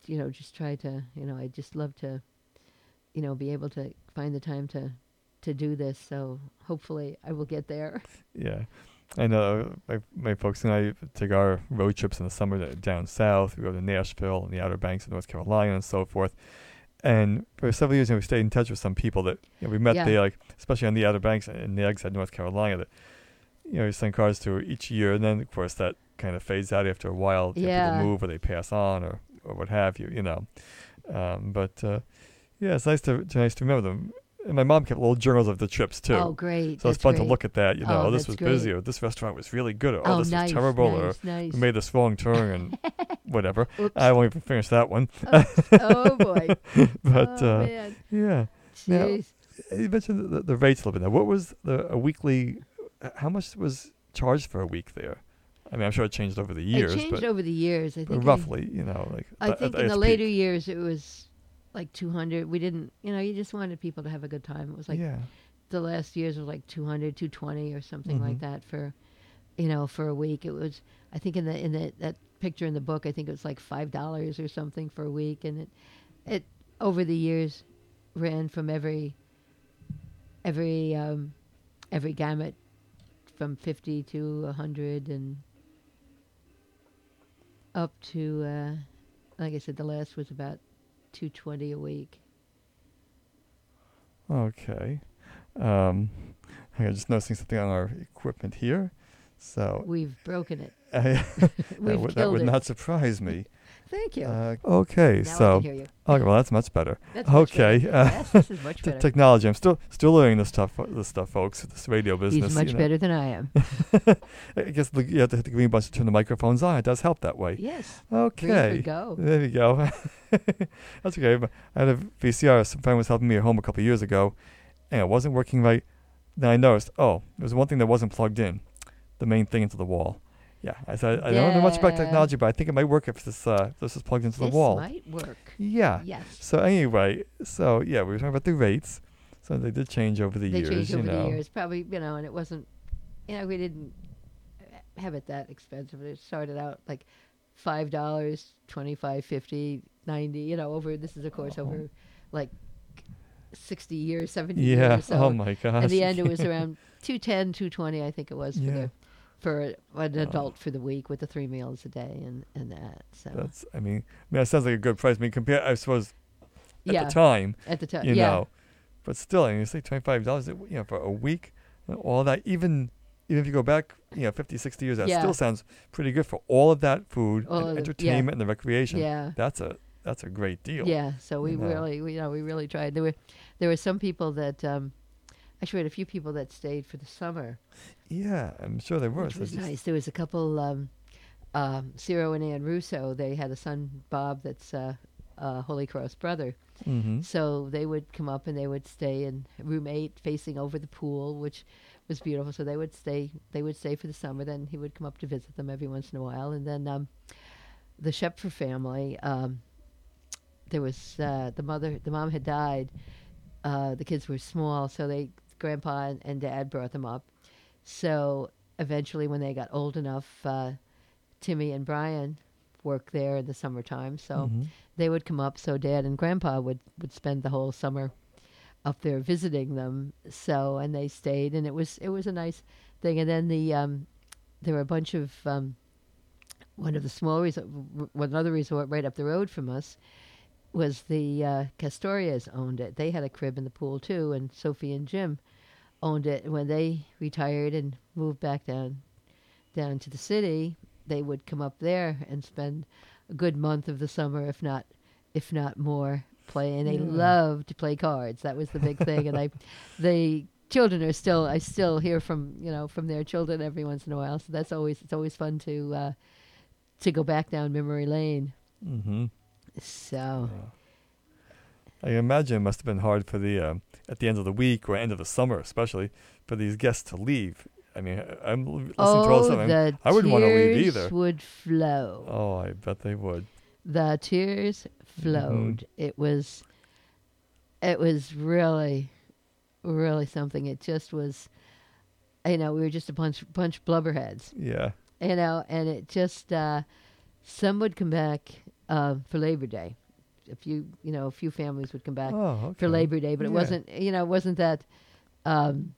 you know, just try to, you know, I just love to, you know, be able to find the time to, to do this. So hopefully I will get there. Yeah. I know my, my folks and I take our road trips in the summer to, down south. We go to Nashville and the Outer Banks of North Carolina and so forth. And for several years, you know, we stayed in touch with some people that you know, we met Yeah. there, like especially on the Outer Banks in Nags Head, North Carolina. That you know, we send cards to each year, and then of course that kind of fades out after a while. You know, Yeah. people move or they pass on or, or what have you. You know, um, but uh, yeah, it's nice to it's nice to remember them. And my mom kept little journals of the trips too. Oh, great. So it's That's fun great. to look at that. You know, Oh, oh, this that's was great. busy, or this restaurant was really good, or oh, Oh, this nice, was terrible, nice, or nice. we made this wrong turn and whatever. Oops. I won't even finish that one. Oh, boy. But oh, uh, man. yeah, Now, Jeez. you mentioned the, the rates a little bit. Now, what was the a weekly? uh, How much was charged for a week there? I mean, I'm sure it changed over the years, it changed but, over the years. I but think I- roughly, you know, like I at- think at in the its later peak. years it was like two hundred. We didn't, you know, you just wanted people to have a good time. It was like yeah, the last years were like two hundred, two twenty or something like Mhm. that for, you know, for a week. It was, I think in the, in the, that picture in the book, I think it was like five dollars or something for a week. And it, it over the years ran from every, every, um, every gamut from fifty to a hundred and up to, uh, like I said, the last was about two twenty a week. okay. Um, I'm just noticing something on our equipment here, so We've broken it. I, that We've would, that killed would it. not surprise me. Thank you. Uh, okay, now I so can hear you. okay, well that's much better. That's much okay, better. uh, Yes, this is much T- better. technology. I'm still still learning this stuff, this stuff, folks. This radio business. He's much you know. better than I am. I guess the, you have to hit the green button to turn the microphones on. It does help that way. Yes. Okay. Green for go. There we go. That's okay. But I had a V C R. Some friend was helping me at home a couple of years ago, and it wasn't working right. Then I noticed, oh, there was one thing that wasn't plugged in, the main thing into the wall. Yeah, I said I don't know much about Yeah. technology, but I think it might work if this uh, if this is plugged into This the wall. might work. Yeah. Yes. So anyway, so yeah, we were talking about the rates. So they did change over the They years. changed you over know. the years. Probably, you know, and it wasn't, you know, we didn't have it that expensive. It started out like five dollars, twenty-five, fifty, ninety. You know, over this is of course Oh. over like sixty years, seventy Yeah. years. So Oh my gosh. in the end, it was around two ten, two twenty. I think it was for Yeah. the for an Oh. adult for the week with the three meals a day and and that. So That's. I mean, I mean, that sounds like a good price. I mean, compare. I suppose at yeah, the time, at the time, you yeah, know, but still, I mean, it's like twenty-five dollars. You know, for a week, and all that. Even even if you go back, you know, fifty, sixty years, that Yeah. still sounds pretty good for all of that food All and of the- yeah. entertainment and the recreation. yeah. That's a that's a great deal. Yeah, so we you know. really, we, you know, we really tried. There were, there were some people that, um, actually, we had a few people that stayed for the summer, Yeah, I'm sure they were. which So was just- nice. There was a couple, um, um, Ciro and Ann Russo. They had a son, Bob, that's uh, a Holy Cross brother. Mhm. So they would come up and they would stay in room eight, facing over the pool, which was beautiful. So they would stay, they would stay for the summer. Then he would come up to visit them every once in a while, and then um, the Shepfer family. Um, there was uh, the mother, the mom had died. Uh, the kids were small, so they, grandpa and, and dad brought them up. So eventually, when they got old enough, uh, Timmy and Brian worked there in the summertime. So Mhm. they would come up. So dad and grandpa would, would spend the whole summer up there visiting them. So and they stayed, and it was it was a nice thing. And then the um, there were a bunch of um, one of the small resort, one other resort right up the road from us was the uh, Castorias owned it. They had a crib in the pool too, and Sophie and Jim owned it. And when they retired and moved back down down to the city, they would come up there and spend a good month of the summer, if not if not more, playing. They Yeah. loved to play cards. That was the big thing. And I, the children are still. I still hear from you know from their children every once in a while. So that's always it's always fun to uh, to go back down memory lane. Mhm. So I imagine it must have been hard for the um, at the end of the week or end of the summer, especially for these guests to leave. I mean, I- I'm l- listening to all oh, this stuff. I'm- the I wouldn't wanna leave tears either. would flow. Oh, I bet they would. The tears flowed. It was, it was really, really something. It just was, you know, we were just a bunch, bunch of blubberheads, Yeah. you know, and it just, uh, some would come back uh, for Labor Day. A few, you know, a few families would come back Oh, okay. for Labor Day, but it Yeah. wasn't, you know, it wasn't that, um,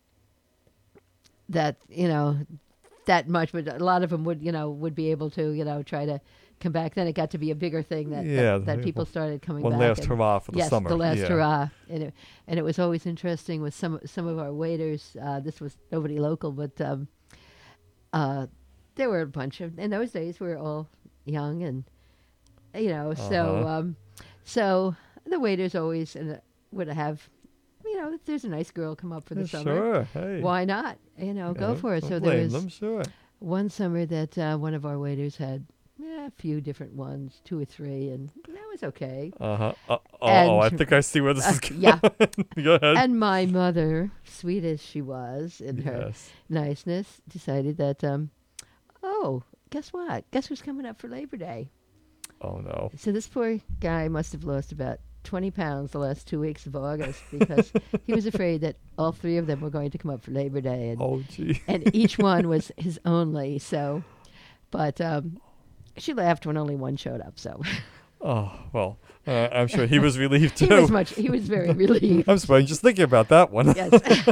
that, you know, that much, but a lot of them would, you know, would be able to, you know, try to come back. Then it got to be a bigger thing that, Yeah, that, that the- people started coming One back. last and- hurrah for the yes, summer. the last yeah. hurrah, and it, and it was always interesting with some some of our waiters. Uh, this was nobody local, but um, uh, there were a bunch of. In those days, we were all young, and you know, so Uh-huh. um, so the waiters always uh, would have, you know, if there's a nice girl come up for the Yeah, summer, Sure. Hey. why not? You know, go Yeah, for it. don't So there blame was them, sure. one summer that uh, one of our waiters had. Yeah, a few different ones, two or three, and that was okay. Uh-huh. Uh, oh, And- oh, I think I see where this Uh, is going. yeah. Go ahead. And my mother, sweet as she was in her Yes. niceness, decided that, um, oh, guess what? Guess who's coming up for Labor Day? Oh, no. So this poor guy must have lost about twenty pounds the last two weeks of August because he was afraid that all three of them were going to come up for Labor Day. And, Oh, gee. and each one was his only. So, but um, she laughed when only one showed up. So Oh, well, uh, I'm sure he was relieved, he too. was much, he was very relieved. I'm surprised just thinking about that one. Yes.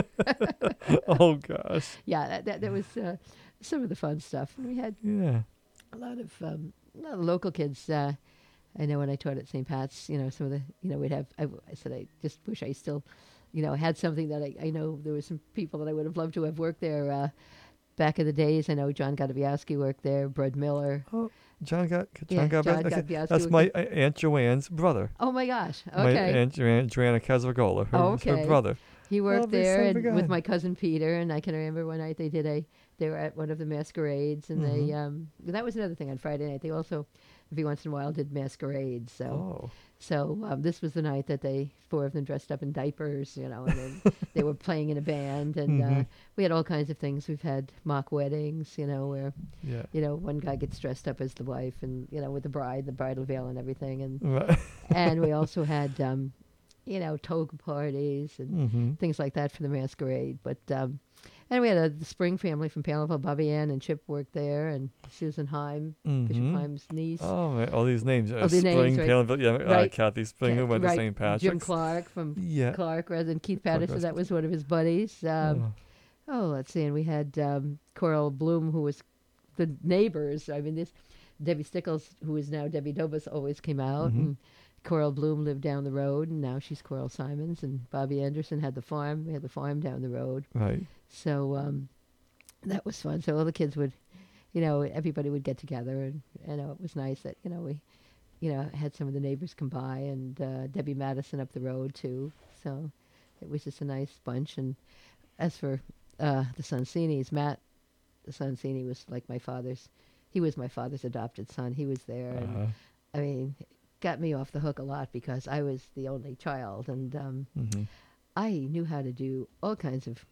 Oh, gosh. Yeah, that, that, that was uh, some of the fun stuff. And we had Yeah. a lot of um, a lot of local kids. Uh, I know when I taught at Saint Pat's, you know, some of the, you know, we'd have. I, I said I just wish I still, you know, had something that I. I know there were some people that I would have loved to have worked there uh, back in the days. I know John Godobiowski worked there, Brad Miller. Oh, John got John Yeah, got John okay. Godobiowski That's worked my uh, Aunt Joanne's brother. Oh my gosh! My Okay, Aunt Joanne, Joanna Casargola, her, Oh, her okay. brother. he worked Lovely there son of a and with gun. my cousin Peter. And I can remember one night they did a. They were at one of the masquerades, and they. Mhm. Um, that was another thing on Friday night. They also, every once in a while, did masquerades. So. Oh. So um, this was the night that they, four of them dressed up in diapers, you know, and then they were playing in a band, and uh, Mhm. we had all kinds of things. We've had mock weddings, you know, where, Yeah. you know, one guy gets dressed up as the wife, and you know, with the bride, the bridal veil, and everything, and Right. and we also had, um, you know, toga parties and Mm-hmm. things like that for the masquerade. But um, and we had a, the Spring family from Paleville. Bobby Ann and Chip worked there, and Susan Heim, Bishop Mhm. Heim's niece. Oh, man, all these names. Uh, All the Spring, names, right. Paleville, yeah, uh, Right. Kathy Spring, who Ca- went right, to Saint Patrick's. Jim Clark from Yeah. Clark, rather than Keith Clark Patterson. West- That was one of his buddies. Um, Oh. oh, let's see. And we had um, Coral Bloom, who was the neighbors. I mean, this Debbie Stickles, who is now Debbie Dobus, always came out. Mhm. And Coral Bloom lived down the road, and now she's Coral Simons. And Bobby Anderson had the farm. We had the farm down the road. Right. So um, that was fun. So all the kids would, you know, everybody would get together, and you know, it was nice that you know we, you know, had some of the neighbors come by, and uh, Debbie Madison up the road too. So it was just a nice bunch. And as for uh, the Sonsinis, Matt, the Sonsini was like my father's. He was my father's adopted son. He was there, and Uh-huh. I mean, got me off the hook a lot because I was the only child, and um, Mm-hmm. I knew how to do all kinds of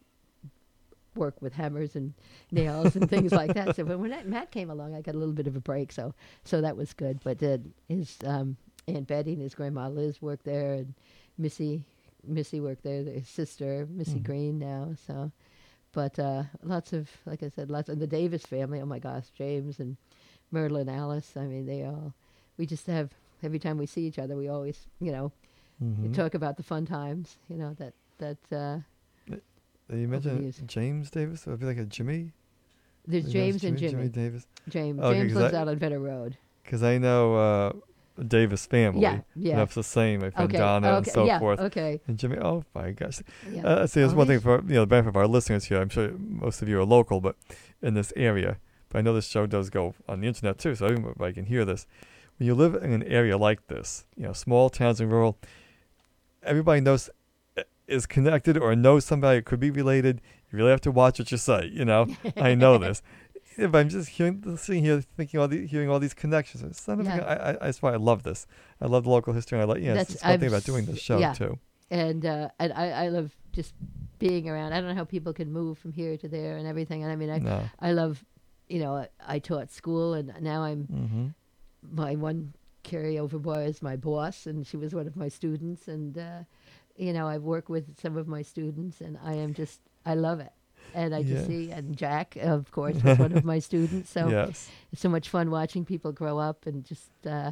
work with hammers and nails and things like that. So when, when that, Matt came along, I got a little bit of a break. So so that was good. But uh, his um, Aunt Betty and his grandma Liz worked there, and Missy Missy worked there. His sister Missy Mhm. Green now. So, but uh, lots of, like I said, lots of the Davis family. Oh my gosh, James and Myrtle and Alice. I mean, they all. We just have every time we see each other, we always, you know, Mm-hmm. talk about the fun times. You know that that. Uh, You mentioned years. James Davis? Would it be like a Jimmy? There's Yes, James and Jimmy, Jimmy. Jimmy Davis. James. Okay, James 'cause lives I- out on Vetter Road. Because I know uh, Davis family. Yeah, And yeah. that's the same. My friend Okay. Donna okay. and so yeah. forth. Okay. And Jimmy, oh my gosh. Yeah. Uh, see, there's All one thing these- for you know the benefit of our listeners here. I'm sure most of you are local, but in this area. But I know this show does go on the internet too, so everybody can hear this. When you live in an area like this, you know, small towns and rural, everybody knows is connected or knows somebody that could be related. You really have to watch what you say. You know, I know this. If I'm just hearing, sitting here, thinking all the, hearing all these connections, son of a Yeah. gun, I, I, that's why I love this. I love the local history, and I like, yeah, That's- it's one thing I've about doing this s- show yeah. too. And uh, and I, I love just being around. I don't know how people can move from here to there and everything. And I mean, I No. I love, you know, I, I taught school, and now I'm Mm-hmm. my one carryover boy is my boss, and she was one of my students, and uh, you know, I work with some of my students, and I am just I love it. And I just Yeah. see, and Jack, of course, was one of my students. So Yes. it's so much fun watching people grow up and just uh,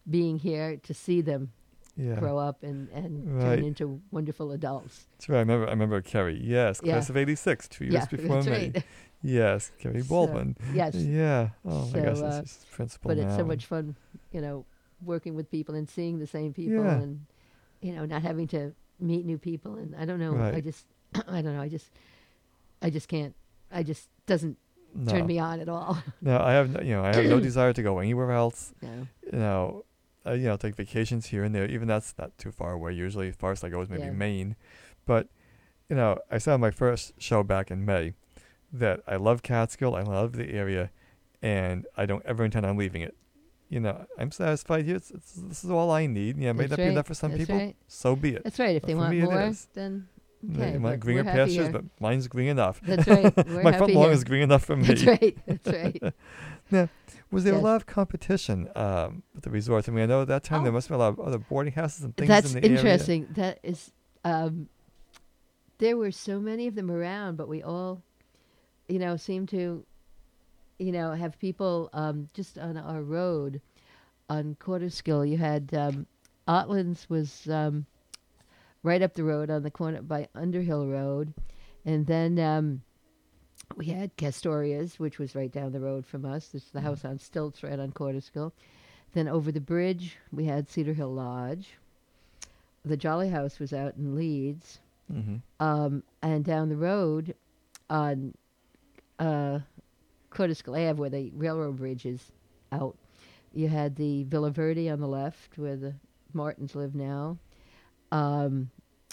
being here to see them Yeah. grow up and, and Right. turn into wonderful adults. That's right. I remember. I remember Kerry. Yes, Yeah. class of eighty-six, two years Yeah, before that's me. right. Yes, Kerry So, Baldwin. yes. Yeah. Oh my So, gosh, uh, that's just principal But now. it's so much fun, you know, working with people and seeing the same people Yeah. and, you know, not having to meet new people. And I don't know. I Right. just, I don't know. I just, I just can't. I just doesn't No. turn me on at all. No, I have no, you know I have no desire to go anywhere else. No. You know, uh, you know, take vacations here and there. Even that's not too far away. Usually, as farthest I go is maybe Yeah. Maine. But you know, I said on my first show back in May that I love Catskill. I love the area, and I don't ever intend on leaving it. You know, I'm satisfied here. It's, it's, this is all I need. Yeah, it may That's not right. be enough for some That's people. right. So be it. That's right. If But they for want me, it more, is. then They okay. might but greener we're happy pastures, here. but mine's green enough. That's right. We're my happy front lawn here. is green enough for me. That's right. That's right. Was there Yes. a lot of competition um, at the resort? I mean, I know at that time there Oh. must have been a lot of other boarding houses and things That's in the interesting. That is, um, there were so many of them around, but we all, you know, seem to, you know, have people um, just on our road on Quarterskill. You had um, Otlands was um, right up the road on the corner by Underhill Road, and then um, we had Castoria's, which was right down the road from us. It's the house on stilts right on Quarterskill. Then over the bridge, we had Cedar Hill Lodge. The Jolly House was out in Leeds. area. Mm-hmm. Um, and down the road on uh, Quarterskill Ave, where the railroad bridge is out, you had the Villa Verde on the left, where the Martins live now. Um,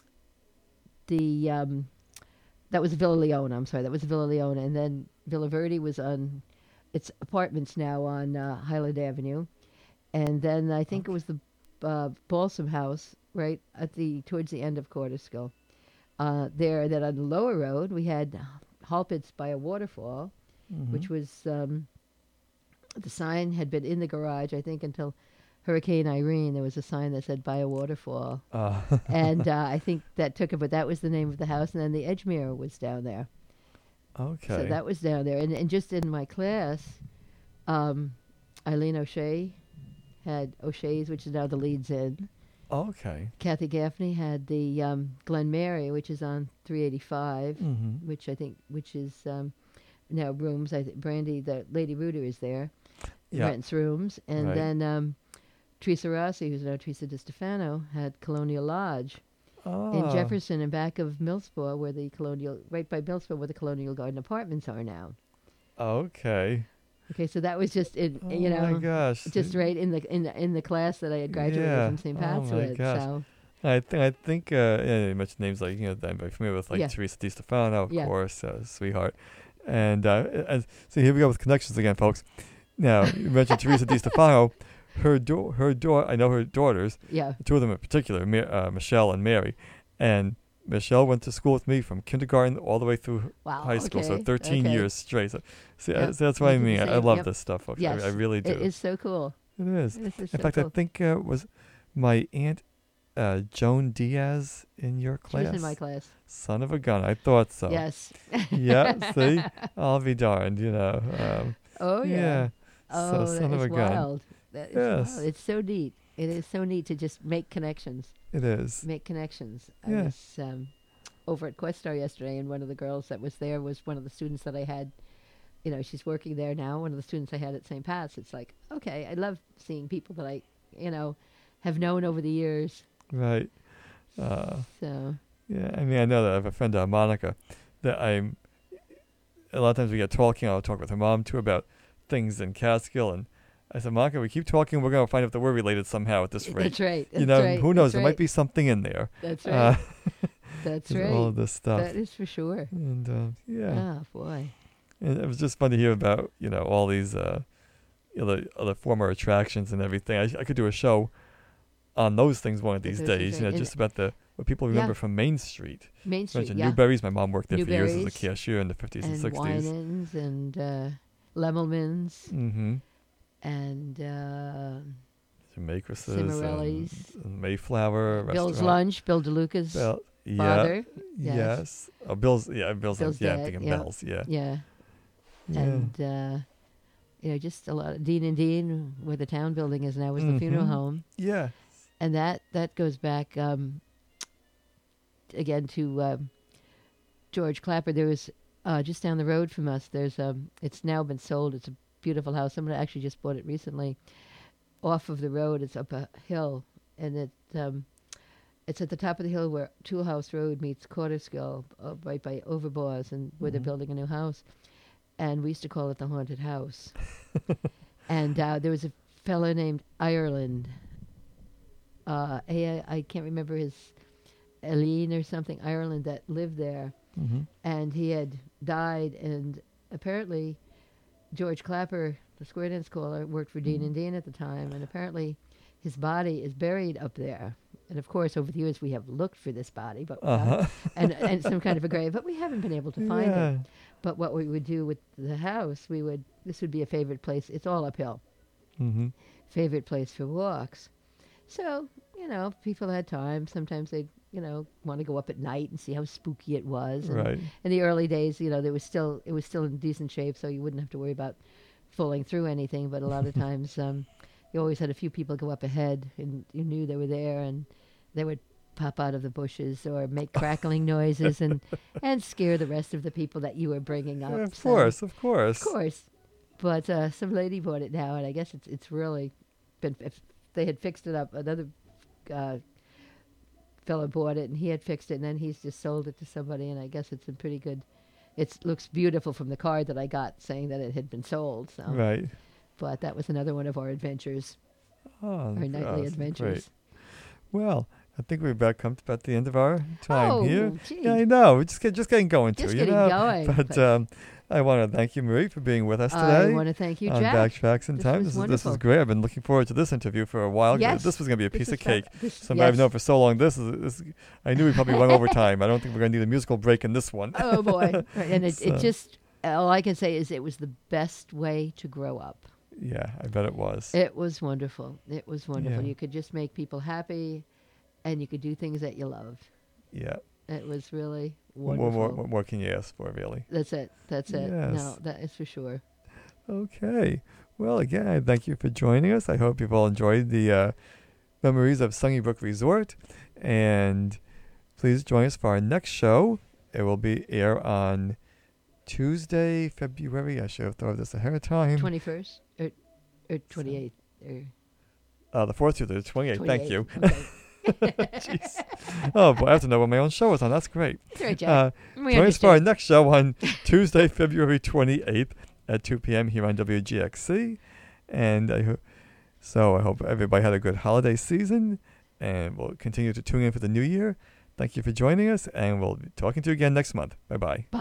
the um, that was Villa Leona. I'm sorry, that was Villa Leona, and then Villa Verde was on. It's apartments now on uh, Highland Avenue, and then I think it was the uh, Balsam House right at the towards the end of Quarterskill. Uh, there, then on the lower road, we had Halpits by a waterfall, Mm-hmm. which was um, the sign had been in the garage, I think, until Hurricane Irene. There was a sign that said by a waterfall, Uh, and uh, I think that took it. But that was the name of the house, and then the Edgemere was down there. okay. So that was down there, and and just in my class, um, Eileen O'Shea had O'Shea's, which is now the Leeds Inn. okay. Kathy Gaffney had the um, Glen Mary, which is on three eighty-five, Mm-hmm. which I think, which is um, now rooms. I think Brandy, the Lady Rooter, is there, Yeah. rents rooms, and Right. then um, Teresa Rossi, who's now Teresa DiStefano, had Colonial Lodge Oh. in Jefferson, in back of Millspaw, where the Colonial, right by Millspaw, where the Colonial Garden Apartments are now. Okay. Okay, so that was just in, Oh you know, my gosh. just right in the in the in the class that I had graduated Yeah. from Saint Oh Pat's my with. gosh. So I think I think uh, yeah, you mentioned names like you know that I'm very familiar with, like Yeah. Teresa DiStefano, of Yeah. course, uh, sweetheart, and uh, and so here we go with connections again, folks. Now you mentioned Teresa DiStefano, her do- her daughter. I know her daughters, yeah, two of them in particular, Ma- uh, Michelle and Mary, and Michelle went to school with me from kindergarten all the way through wow, high school, so okay, thirteen okay. years straight. So, see, uh, Yep, so that's what we I did the mean. I, I same, love yep. this stuff, folks. Yes, I, I really do. It is so cool. It is. This is In so fact, cool. I think uh, was my aunt uh, Joan Diaz in your She class. was in my class. Son of a gun, I thought so. Yes. Yeah. See, I'll be darned. You know. Um, Oh yeah. yeah. Oh, so that son of is a gun. wild. That is Yes. wild. It's so neat. It is so neat to just make connections. It is. Make connections. Yeah. I was um, over at Questar yesterday, and one of the girls that was there was one of the students that I had. You know, she's working there now. One of the students I had at Saint Pat's. It's like, okay, I love seeing people that I, you know, have known over the years. Right. Uh, So yeah. I mean, I know that I have a friend, uh, Monica, that I'm. A lot of times we get talking. I'll talk with her mom too about things in Catskill, and I said, Monica, we keep talking. We're gonna find out that we're related somehow at this rate. that's right. That's you know, right. who knows? That's There right. might be something in there. That's Uh, right. That's with right. all of this stuff. That is for sure. And uh, yeah, Oh boy. and it was just fun to hear about you know all these uh, other other former attractions and everything. I, I could do a show on those things one of these Those things, days. You right. know, And- just about the what people Yeah. remember from Main Street. Main Street. Mentioned Yeah. Newberry's. My mom worked there for years as a Newberry's cashier in the fifties and and sixties. Winans and uh, Lemelmans Mm-hmm. and uh, Makeresses Cimarelli's. and, and Mayflower Bill's restaurant. Lunch. Bill DeLuca's Bell, yeah. father. Yes. Yes. Oh, Bill's. Yeah, Bill's. Bill's yeah, I'm dad, thinking yeah. Bell's. Yeah. Yeah. Yeah. And uh, you know, just a lot of Dean and Dean, where the town building is now, was the funeral Mhm. home. Yeah. And that, that goes back, um, again, to um, George Clapper. There was, uh, just down the road from us, there's, um, it's now been sold. It's a beautiful house. Someone actually just bought it recently. Off of the road, it's up a hill, and it, um, it's at the top of the hill where Tool House Road meets Corderskill, uh, right by Overbars, and where they're Mhm. building a new house. And we used to call it the haunted house. And uh, there was a fellow named Ireland. Uh, I, I can't remember his, Eileen or something, Ireland, that lived there. Mhm. And he had died, and apparently George Clapper, the square dance caller, worked for Dean and Dean at the time, and apparently his body is buried up there. And of course, over the years, we have looked for this body, but Uh huh. and and some kind of a grave, but we haven't been able to find yeah. it. But what we would do with the house, we would this would be a favorite place. It's all uphill. Mhm. Favorite place for walks. So you know, if people had time. Sometimes they'd you know want to go up at night and see how spooky it was. And Right. in the early days, you know, there was still it was still in decent shape, so you wouldn't have to worry about falling through anything. But a lot of times, um, you always had a few people go up ahead, and you knew they were there, and they would pop out of the bushes or make crackling noises and and scare the rest of the people that you were bringing up. Yeah, of So, course, of course. of course. But uh, some lady bought it now, and I guess it's it's really been. If they had fixed it up, another uh, fellow bought it, and he had fixed it, and then he's just sold it to somebody, and I guess it's in pretty good. It looks beautiful from the card that I got saying that it had been sold. So, Right. but that was another one of our adventures, Oh, our nightly awesome. adventures. Great. Well, I think we're about come to about the end of our time oh, here. gee. Yeah, I know. We're just get, just getting going Just too. getting you know? going, But but- um, I want to thank you, Marie, for being with us I today want to thank you, on Jack. Backtracks in This Time. was This is this is wonderful. great. I've been looking forward to this interview for a while. Yes, This was going to be a this piece is of cake. fun. This- Somebody I've yes. known for so long. This is this. I knew we probably went over time. I don't think we're going to need a musical break in this one. Oh boy! Right, and it, So- it just all I can say is it was the best way to grow up. Yeah, I bet it was. It was wonderful. It was wonderful. Yeah. You could just make people happy, and you could do things that you loved. Yeah. It was really What wonderful. more, what more can you ask for, really? That's it. That's it. Yes. No, that is for sure. Okay. Well, again, I thank you for joining us. I hope you've all enjoyed the uh, memories of Sunnybrook Resort. And please join us for our next show. It will be air on Tuesday, February. I should have thought of this ahead of time. Twenty first or or twenty eighth or Uh, the fourth through the twenty-eighth. Thank you. Okay. Jeez. Oh, boy, I have to know when my own show is on. That's great. That's right, Jack. Uh, we join us for our understand. next show on Tuesday, February twenty-eighth at two p.m. here on W G X C. And I ho- so I hope everybody had a good holiday season, and we'll continue to tune in for the new year. Thank you for joining us, and we'll be talking to you again next month. Bye-bye. Bye.